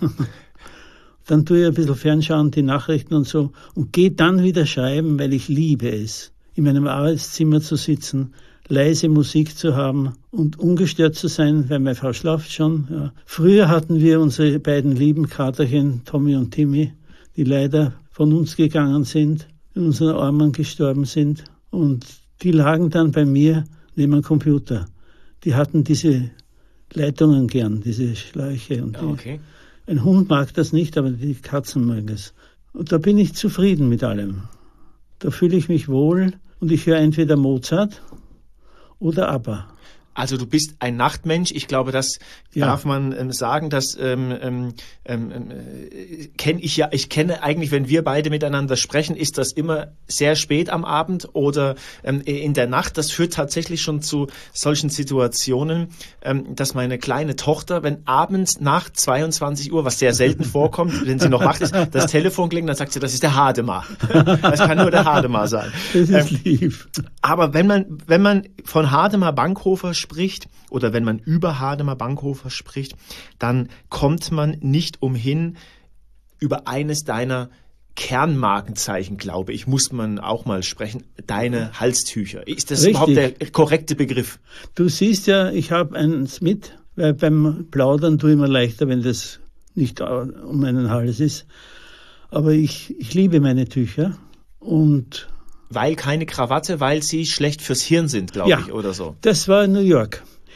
Dann tue ich ein bisschen fernschauen, die Nachrichten und so und gehe dann wieder schreiben, weil ich liebe es, in meinem Arbeitszimmer zu sitzen, leise Musik zu haben und ungestört zu sein, weil meine Frau schlaft schon. Ja. Früher hatten wir unsere beiden lieben Katerchen, Tommy und Timmy, die leider von uns gegangen sind, in unseren Armen gestorben sind. Und die lagen dann bei mir neben dem Computer. Die hatten diese Leitungen gern, diese Schläuche. Und die, okay. Ein Hund mag das nicht, aber die Katzen mögen es. Und da bin ich zufrieden mit allem. Da fühle ich mich wohl und ich höre entweder Mozart oder ABBA. Also du bist ein Nachtmensch. Ich glaube, das ja. darf man ähm, sagen. Das ähm, ähm, ähm, äh, kenne ich ja. Ich kenne eigentlich, wenn wir beide miteinander sprechen, ist das immer sehr spät am Abend oder ähm, in der Nacht. Das führt tatsächlich schon zu solchen Situationen, ähm, dass meine kleine Tochter, wenn abends nach zweiundzwanzig Uhr, was sehr selten vorkommt, wenn sie noch wach ist, das Telefon klingelt, dann sagt sie, das ist der Hademar. Das kann nur der Hademar sein. Das ist ähm, lieb. Aber wenn man, wenn man von Hademar Bankhofer spricht oder wenn man über Hademar Bankhofer spricht, dann kommt man nicht umhin, über eines deiner Kernmarkenzeichen, glaube ich, muss man auch mal sprechen, deine Halstücher. Ist das Richtig. Überhaupt der korrekte Begriff? Du siehst ja, ich habe eins mit, weil beim Plaudern tue ich mir leichter, wenn das nicht um meinen Hals ist. Aber ich, ich liebe meine Tücher und Weil keine Krawatte, weil sie schlecht fürs Hirn sind, glaube ja, ich, oder so. Das war in New York.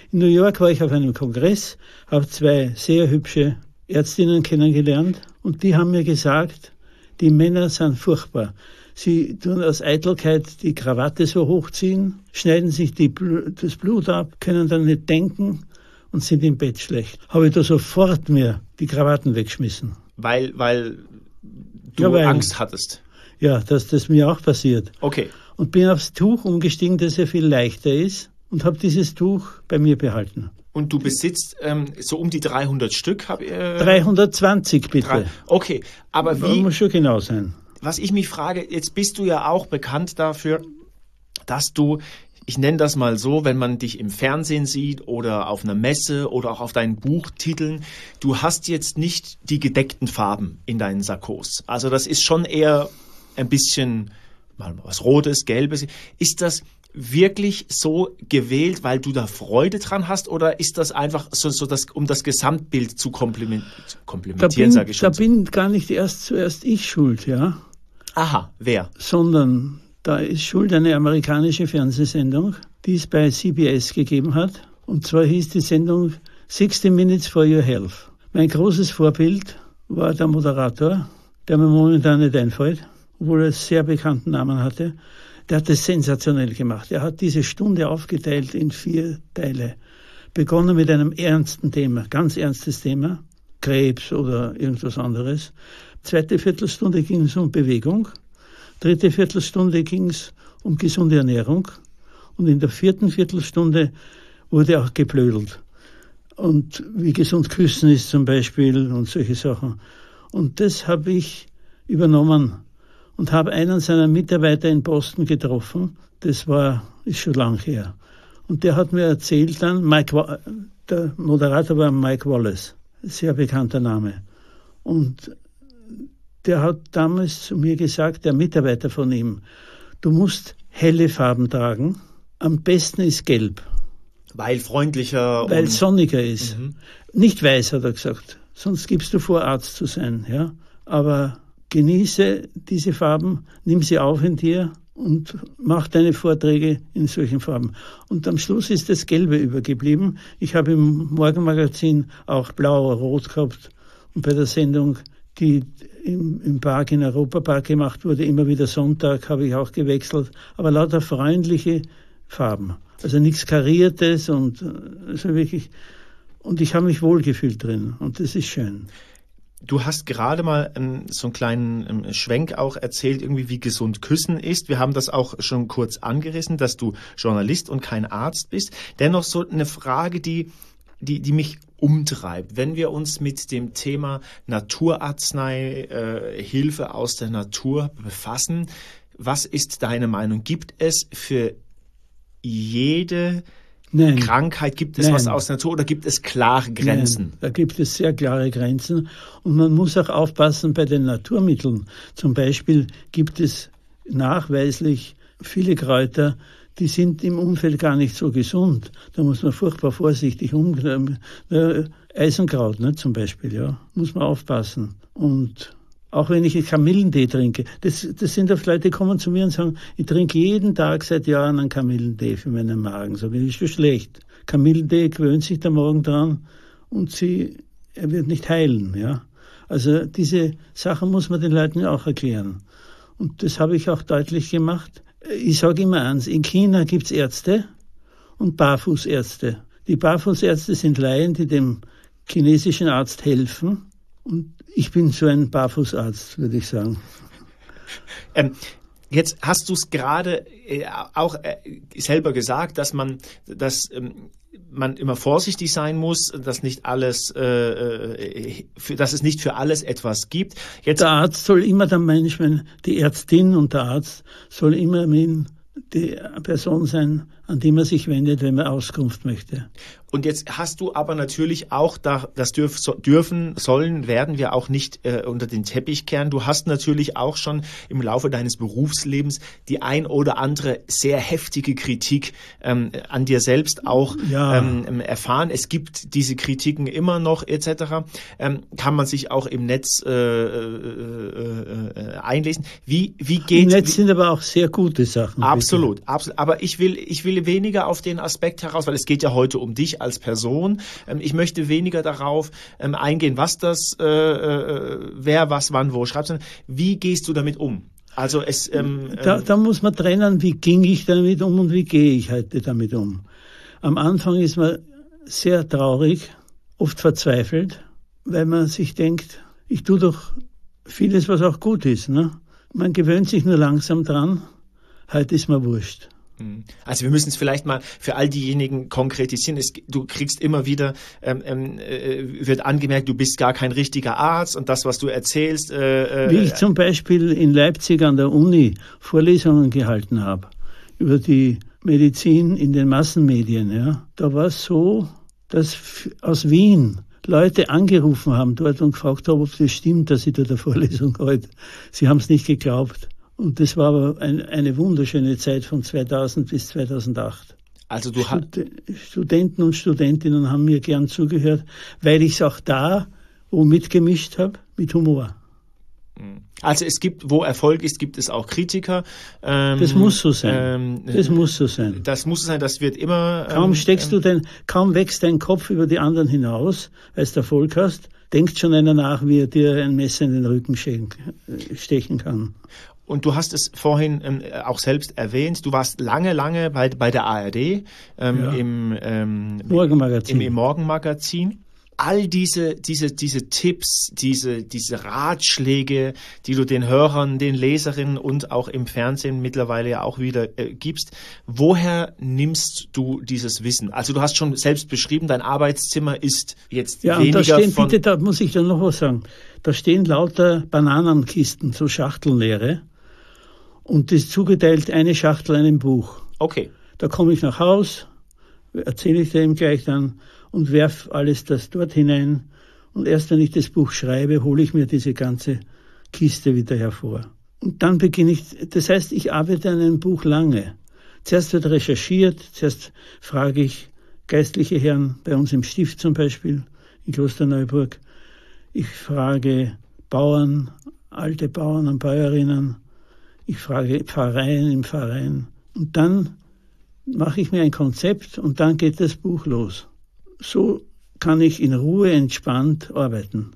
In New York war ich auf einem Kongress, habe zwei sehr hübsche Ärztinnen kennengelernt und die haben mir gesagt, die Männer sind furchtbar. Sie tun aus Eitelkeit die Krawatte so hochziehen, schneiden sich die, das Blut ab, können dann nicht denken und sind im Bett schlecht. Habe ich da sofort mir die Krawatten weggeschmissen. Weil, weil du ja, weil, Angst hattest? Ja, dass das mir auch passiert. Okay. Und bin aufs Tuch umgestiegen, das ja viel leichter ist und habe dieses Tuch bei mir behalten. Und du besitzt ähm, so um die dreihundert Stück? Hab, äh, dreihundertzwanzig bitte. Drei, okay, aber wie... Muss schon genau sein. Was ich mich frage, jetzt bist du ja auch bekannt dafür, dass du, ich nenne das mal so, wenn man dich im Fernsehen sieht oder auf einer Messe oder auch auf deinen Buchtiteln, du hast jetzt nicht die gedeckten Farben in deinen Sakkos. Also das ist schon eher ein bisschen mal was Rotes, Gelbes. Ist das wirklich so gewählt, weil du da Freude dran hast, oder ist das einfach so, so das, um das Gesamtbild zu komplementieren, sage ich schon? Da bin gar nicht erst zuerst ich schuld, ja. Aha, wer? Sondern da ist schuld eine amerikanische Fernsehsendung, die es bei C B S gegeben hat. Und zwar hieß die Sendung sixty minutes for your health. Mein großes Vorbild war der Moderator, der mir momentan nicht einfällt, obwohl er einen sehr bekannten Namen hatte. Der hat das sensationell gemacht. Er hat diese Stunde aufgeteilt in vier Teile. Begonnen mit einem ernsten Thema, ganz ernstes Thema, Krebs oder irgendwas anderes. Zweite Viertelstunde ging es um Bewegung. Dritte Viertelstunde ging es um gesunde Ernährung. Und in der vierten Viertelstunde wurde auch geblödelt. Und wie gesund küssen ist zum Beispiel und solche Sachen. Und das habe ich übernommen und habe einen seiner Mitarbeiter in Boston getroffen. Das war, ist schon lang her. Und der hat mir erzählt dann, Mike, der Moderator war Mike Wallace, sehr bekannter Name. Und der hat damals zu mir gesagt, der Mitarbeiter von ihm, du musst helle Farben tragen. Am besten ist gelb. Weil freundlicher. Weil sonniger ist. Mhm. Nicht weiß, hat er gesagt. Sonst gibst du vor, Arzt zu sein. Ja? Aber genieße diese Farben, nimm sie auf in dir und mach deine Vorträge in solchen Farben. Und am Schluss ist das Gelbe übergeblieben. Ich habe im Morgenmagazin auch Blau, Rot gehabt. Und bei der Sendung, die im, im Park, in Europapark gemacht wurde, immer wieder Sonntag, habe ich auch gewechselt. Aber lauter freundliche Farben. Also nichts Kariertes und also wirklich. Und ich habe mich wohlgefühlt drin. Und das ist schön. Du hast gerade mal ähm, so einen kleinen ähm, Schwenk auch erzählt, irgendwie wie gesund Küssen ist. Wir haben das auch schon kurz angerissen, dass du Journalist und kein Arzt bist. Dennoch so eine Frage, die, die, die mich umtreibt. Wenn wir uns mit dem Thema Naturarznei, äh, Hilfe aus der Natur befassen, was ist deine Meinung? Gibt es für jede Nein. Krankheit, gibt es Nein. was aus der Natur oder gibt es klare Grenzen? Nein, da gibt es sehr klare Grenzen und man muss auch aufpassen bei den Naturmitteln. Zum Beispiel gibt es nachweislich viele Kräuter, die sind im Umfeld gar nicht so gesund. Da muss man furchtbar vorsichtig umgehen. Eisenkraut, ne, zum Beispiel, ja, muss man aufpassen. Und auch wenn ich Kamillentee trinke, das, das sind oft Leute, die kommen zu mir und sagen, ich trinke jeden Tag seit Jahren einen Kamillentee für meinen Magen. So bin ich schon schlecht. Kamillentee gewöhnt sich der Magen dran und sie, er wird nicht heilen. Ja? Also diese Sachen muss man den Leuten auch erklären. Und das habe ich auch deutlich gemacht. Ich sage immer eins, in China gibt's Ärzte und Barfußärzte. Die Barfußärzte sind Laien, die dem chinesischen Arzt helfen. Und ich bin so ein Barfußarzt, würde ich sagen. Ähm, jetzt hast du es gerade äh, auch äh, selber gesagt, dass man, dass ähm, man immer vorsichtig sein muss, dass nicht alles, äh, für, dass es nicht für alles etwas gibt. Jetzt der Arzt soll immer der Mensch, die Ärztin und der Arzt soll immer die Person sein, an die man sich wendet, wenn man Auskunft möchte. Und jetzt hast du aber natürlich auch, da, das dürf, so, dürfen, sollen, werden wir auch nicht äh, unter den Teppich kehren. Du hast natürlich auch schon im Laufe deines Berufslebens die ein oder andere sehr heftige Kritik ähm, an dir selbst auch ja. ähm, erfahren. Es gibt diese Kritiken immer noch et cetera. Ähm, kann man sich auch im Netz äh, äh, äh, einlesen. Wie, wie geht Im Netz wie, sind aber auch sehr gute Sachen. Absolut, bitte. absolut. Aber ich will, ich will will weniger auf den Aspekt heraus, weil es geht ja heute um dich als Person. Ähm, ich möchte weniger darauf ähm, eingehen, was das, äh, äh, wer, was, wann, wo schreibt. Wie gehst du damit um? Also es, ähm, da, da muss man trennen, wie ging ich damit um und wie gehe ich heute damit um. Am Anfang ist man sehr traurig, oft verzweifelt, weil man sich denkt, ich tue doch vieles, was auch gut ist. Ne? Man gewöhnt sich nur langsam dran, heute ist mir wurscht. Also wir müssen es vielleicht mal für all diejenigen konkretisieren. Es, du kriegst immer wieder, ähm, äh, wird angemerkt, du bist gar kein richtiger Arzt und das, was du erzählst. Äh, Wie ich zum Beispiel in Leipzig an der Uni Vorlesungen gehalten habe über die Medizin in den Massenmedien, ja, da war es so, dass aus Wien Leute angerufen haben dort und gefragt haben, ob das stimmt, dass ich da der Vorlesung halte. Sie haben es nicht geglaubt. Und das war aber ein, eine wunderschöne Zeit von zweitausend bis zweitausendacht. Also du Stud- Studenten und Studentinnen haben mir gern zugehört, weil ich es auch da wo mitgemischt habe, mit Humor. Also es gibt, wo Erfolg ist, gibt es auch Kritiker. Ähm, das muss so sein. Ähm, das muss so sein. Das muss so sein, das wird immer... Ähm, kaum steckst du den, kaum wächst dein Kopf über die anderen hinaus, weil du Erfolg hast, denkt schon einer nach, wie er dir ein Messer in den Rücken stechen kann. Und du hast es vorhin ähm, auch selbst erwähnt, du warst lange, lange bei, bei der A R D ähm, ja. im, ähm, Morgenmagazin. Im, im Morgenmagazin. All diese, diese, diese Tipps, diese, diese Ratschläge, die du den Hörern, den Leserinnen und auch im Fernsehen mittlerweile ja auch wieder äh, gibst, woher nimmst du dieses Wissen? Also du hast schon selbst beschrieben, dein Arbeitszimmer ist jetzt ja, weniger und da stehen, von... Bitte, da muss ich dann noch was sagen. Da stehen lauter Bananenkisten, so Schachtelleere. Und das ist zugeteilt, eine Schachtel einem Buch. Okay. Da komme ich nach Haus, erzähle ich dem gleich dann und werf alles das dort hinein. Und erst wenn ich das Buch schreibe, hole ich mir diese ganze Kiste wieder hervor. Und dann beginne ich, das heißt, ich arbeite an einem Buch lange. Zuerst wird recherchiert, zuerst frage ich geistliche Herren, bei uns im Stift zum Beispiel, in Klosterneuburg. Ich frage Bauern, alte Bauern und Bäuerinnen. Ich frage Pfarreien im Verein. Und dann mache ich mir ein Konzept und dann geht das Buch los. So kann ich in Ruhe entspannt arbeiten.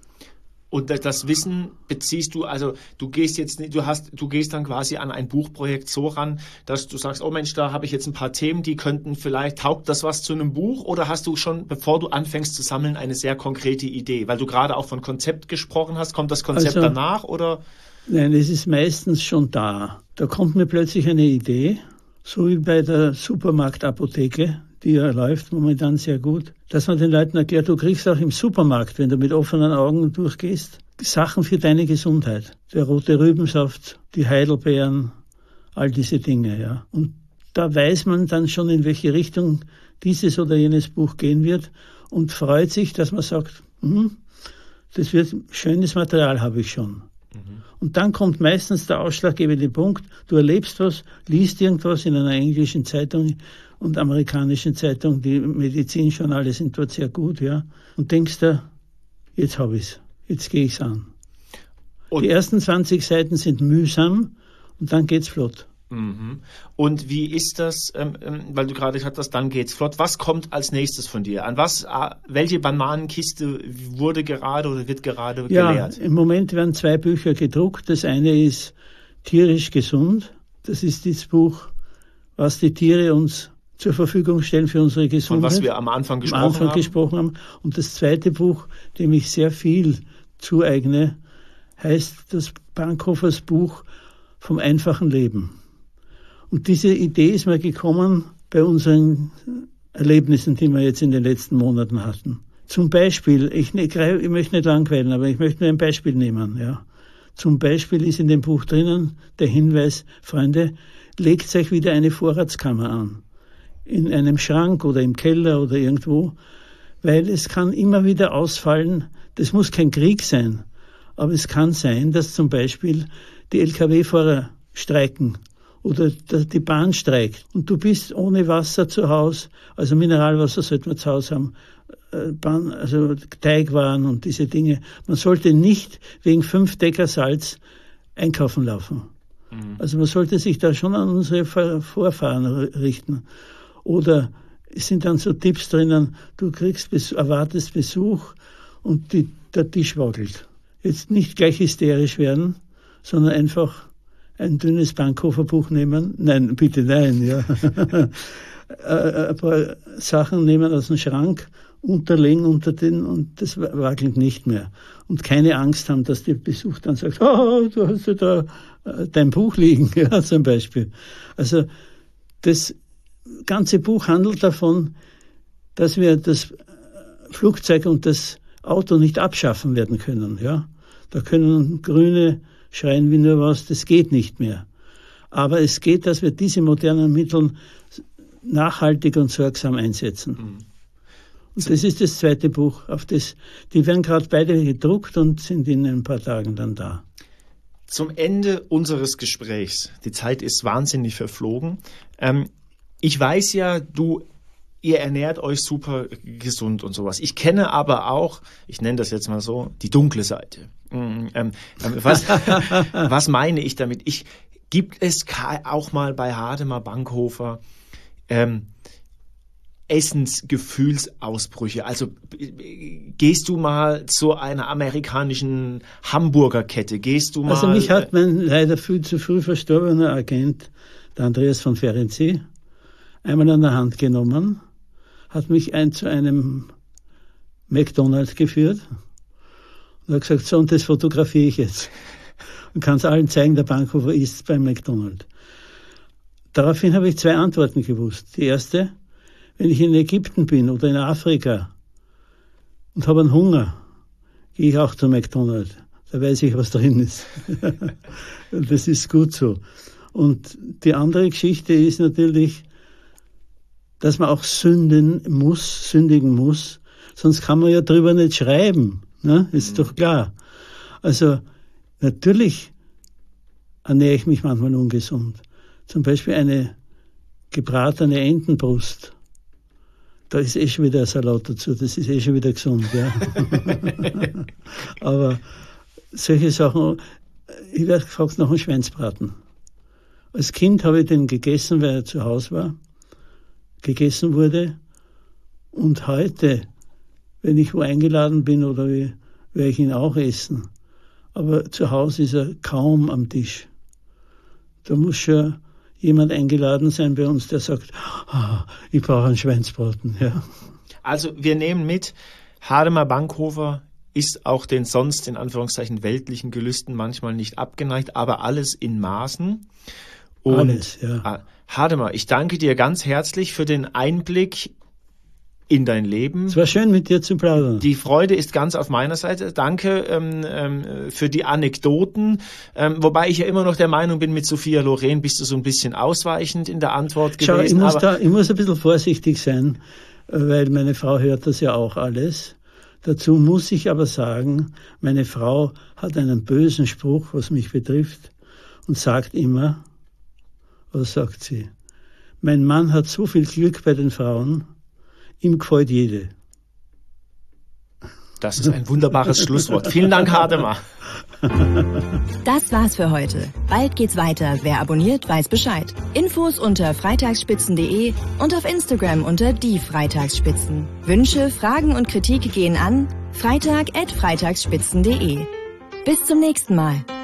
Und das Wissen beziehst du, also du gehst jetzt nicht, du hast, du gehst dann quasi an ein Buchprojekt so ran, dass du sagst, oh Mensch, da habe ich jetzt ein paar Themen, die könnten vielleicht, taugt das was zu einem Buch? Oder hast du schon, bevor du anfängst zu sammeln, eine sehr konkrete Idee? Weil du gerade auch von Konzept gesprochen hast, kommt das Konzept also, danach oder? Nein, es ist meistens schon da. Da kommt mir plötzlich eine Idee, so wie bei der Supermarktapotheke, die ja läuft momentan sehr gut, dass man den Leuten erklärt, du kriegst auch im Supermarkt, wenn du mit offenen Augen durchgehst, Sachen für deine Gesundheit. Der rote Rübensaft, die Heidelbeeren, all diese Dinge, ja. Und da weiß man dann schon, in welche Richtung dieses oder jenes Buch gehen wird und freut sich, dass man sagt, hm, das wird schönes Material habe ich schon. Mhm. Und dann kommt meistens der ausschlaggebende Punkt, du erlebst was, liest irgendwas in einer englischen Zeitung und amerikanischen Zeitung, die Medizinjournale sind dort sehr gut, ja, und denkst da, jetzt habe ich's, jetzt gehe ich's an. Und die ersten zwanzig Seiten sind mühsam und dann geht's flott. Mhm. Und wie ist das, ähm, weil du gerade gesagt hast, dann geht's flott. Was kommt als nächstes von dir? An was, welche Bananenkiste wurde gerade oder wird gerade ja, geleert? Im Moment werden zwei Bücher gedruckt. Das eine ist Tierisch gesund. Das ist das Buch, was die Tiere uns zur Verfügung stellen für unsere Gesundheit. Von was wir am Anfang gesprochen am Anfang haben. gesprochen haben. Und das zweite Buch, dem ich sehr viel zueigne, heißt das Bankhofers Buch vom einfachen Leben. Und diese Idee ist mir gekommen bei unseren Erlebnissen, die wir jetzt in den letzten Monaten hatten. Zum Beispiel, ich, ich möchte nicht langweilen, aber ich möchte nur ein Beispiel nehmen. Ja. Zum Beispiel ist in dem Buch drinnen der Hinweis, Freunde, legt euch wieder eine Vorratskammer an. In einem Schrank oder im Keller oder irgendwo, weil es kann immer wieder ausfallen, das muss kein Krieg sein, aber es kann sein, dass zum Beispiel die L K W-Fahrer streiken oder die Bahn streikt und du bist ohne Wasser zu Hause, also Mineralwasser sollte man zu Hause haben, Bahn, also Teigwaren und diese Dinge. Man sollte nicht wegen fünf Decker Salz einkaufen laufen. Mhm. Also man sollte sich da schon an unsere Vorfahren richten. Oder es sind dann so Tipps drinnen, du kriegst, erwartest Besuch und die, der Tisch wackelt. Jetzt nicht gleich hysterisch werden, sondern einfach ein dünnes Bankhofer-Buch nehmen. Nein, bitte nein, ja. Ein paar Sachen nehmen aus dem Schrank, unterlegen unter den und das wackelt nicht mehr. Und keine Angst haben, dass der Besuch dann sagt, oh, du hast ja da dein Buch liegen, ja, zum Beispiel. Also das ganze Buch handelt davon, dass wir das Flugzeug und das Auto nicht abschaffen werden können, ja. Da können Grüne schreien wie nur was, das geht nicht mehr. Aber es geht, dass wir diese modernen Mittel nachhaltig und sorgsam einsetzen. Mhm. Und das ist das zweite Buch. Auf das, die werden gerade beide gedruckt und sind in ein paar Tagen dann da. Zum Ende unseres Gesprächs, die Zeit ist wahnsinnig verflogen. Ähm, ich weiß ja, du Ihr ernährt euch super gesund und sowas. Ich kenne aber auch, ich nenne das jetzt mal so, die dunkle Seite. Ähm, ähm, was, was meine ich damit? Ich, gibt es auch mal bei Hademar Bankhofer ähm, Essensgefühlsausbrüche? Also gehst du mal zu einer amerikanischen Hamburgerkette? Gehst du mal? Also mich hat mein leider viel zu früh verstorbener Agent, der Andreas von Ferenczi, einmal an der Hand genommen, hat mich ein zu einem McDonald's geführt und hat gesagt, so, und das fotografiere ich jetzt. Und kann es allen zeigen, der Bankhofer isst beim McDonald's. Daraufhin habe ich zwei Antworten gewusst. Die erste, wenn ich in Ägypten bin oder in Afrika und habe einen Hunger, gehe ich auch zu McDonald's. Da weiß ich, was drin ist. Und das ist gut so. Und die andere Geschichte ist natürlich, dass man auch sünden muss, sündigen muss, sonst kann man ja drüber nicht schreiben, ne? Ist mhm. doch klar. Also natürlich ernähre ich mich manchmal ungesund. Zum Beispiel eine gebratene Entenbrust. Da ist eh schon wieder ein Salat dazu, das ist eh schon wieder gesund, ja. Aber solche Sachen, ich werde gefragt nach einem Schweinsbraten. Als Kind habe ich den gegessen, weil er zu Hause war, gegessen wurde. Und heute, wenn ich wo eingeladen bin oder wie, werde ich ihn auch essen. Aber zu Hause ist er kaum am Tisch. Da muss schon jemand eingeladen sein bei uns, der sagt, ah, ich brauche einen Schweinsbraten. Ja. Also wir nehmen mit, Hademar Bankhofer ist auch den sonst in Anführungszeichen weltlichen Gelüsten manchmal nicht abgeneigt, aber alles in Maßen. Und alles, ja. Hademar, ich danke dir ganz herzlich für den Einblick in dein Leben. Es war schön, mit dir zu plaudern. Die Freude ist ganz auf meiner Seite. Danke ähm, ähm, für die Anekdoten. Ähm, wobei ich ja immer noch der Meinung bin, mit Sophia Loren bist du so ein bisschen ausweichend in der Antwort gewesen. Schau, ich muss, da, ich muss ein bisschen vorsichtig sein, weil meine Frau hört das ja auch alles. Dazu muss ich aber sagen, meine Frau hat einen bösen Spruch, was mich betrifft, und sagt immer, was sagt sie? Mein Mann hat so viel Glück bei den Frauen, ihm gefällt jede. Das ist ein wunderbares Schlusswort. Vielen Dank, Hademar. Das war's für heute. Bald geht's weiter. Wer abonniert, weiß Bescheid. Infos unter freitagsspitzen punkt de und auf Instagram unter die Freitagsspitzen. Wünsche, Fragen und Kritik gehen an freitag at freitagsspitzen punkt de. Bis zum nächsten Mal.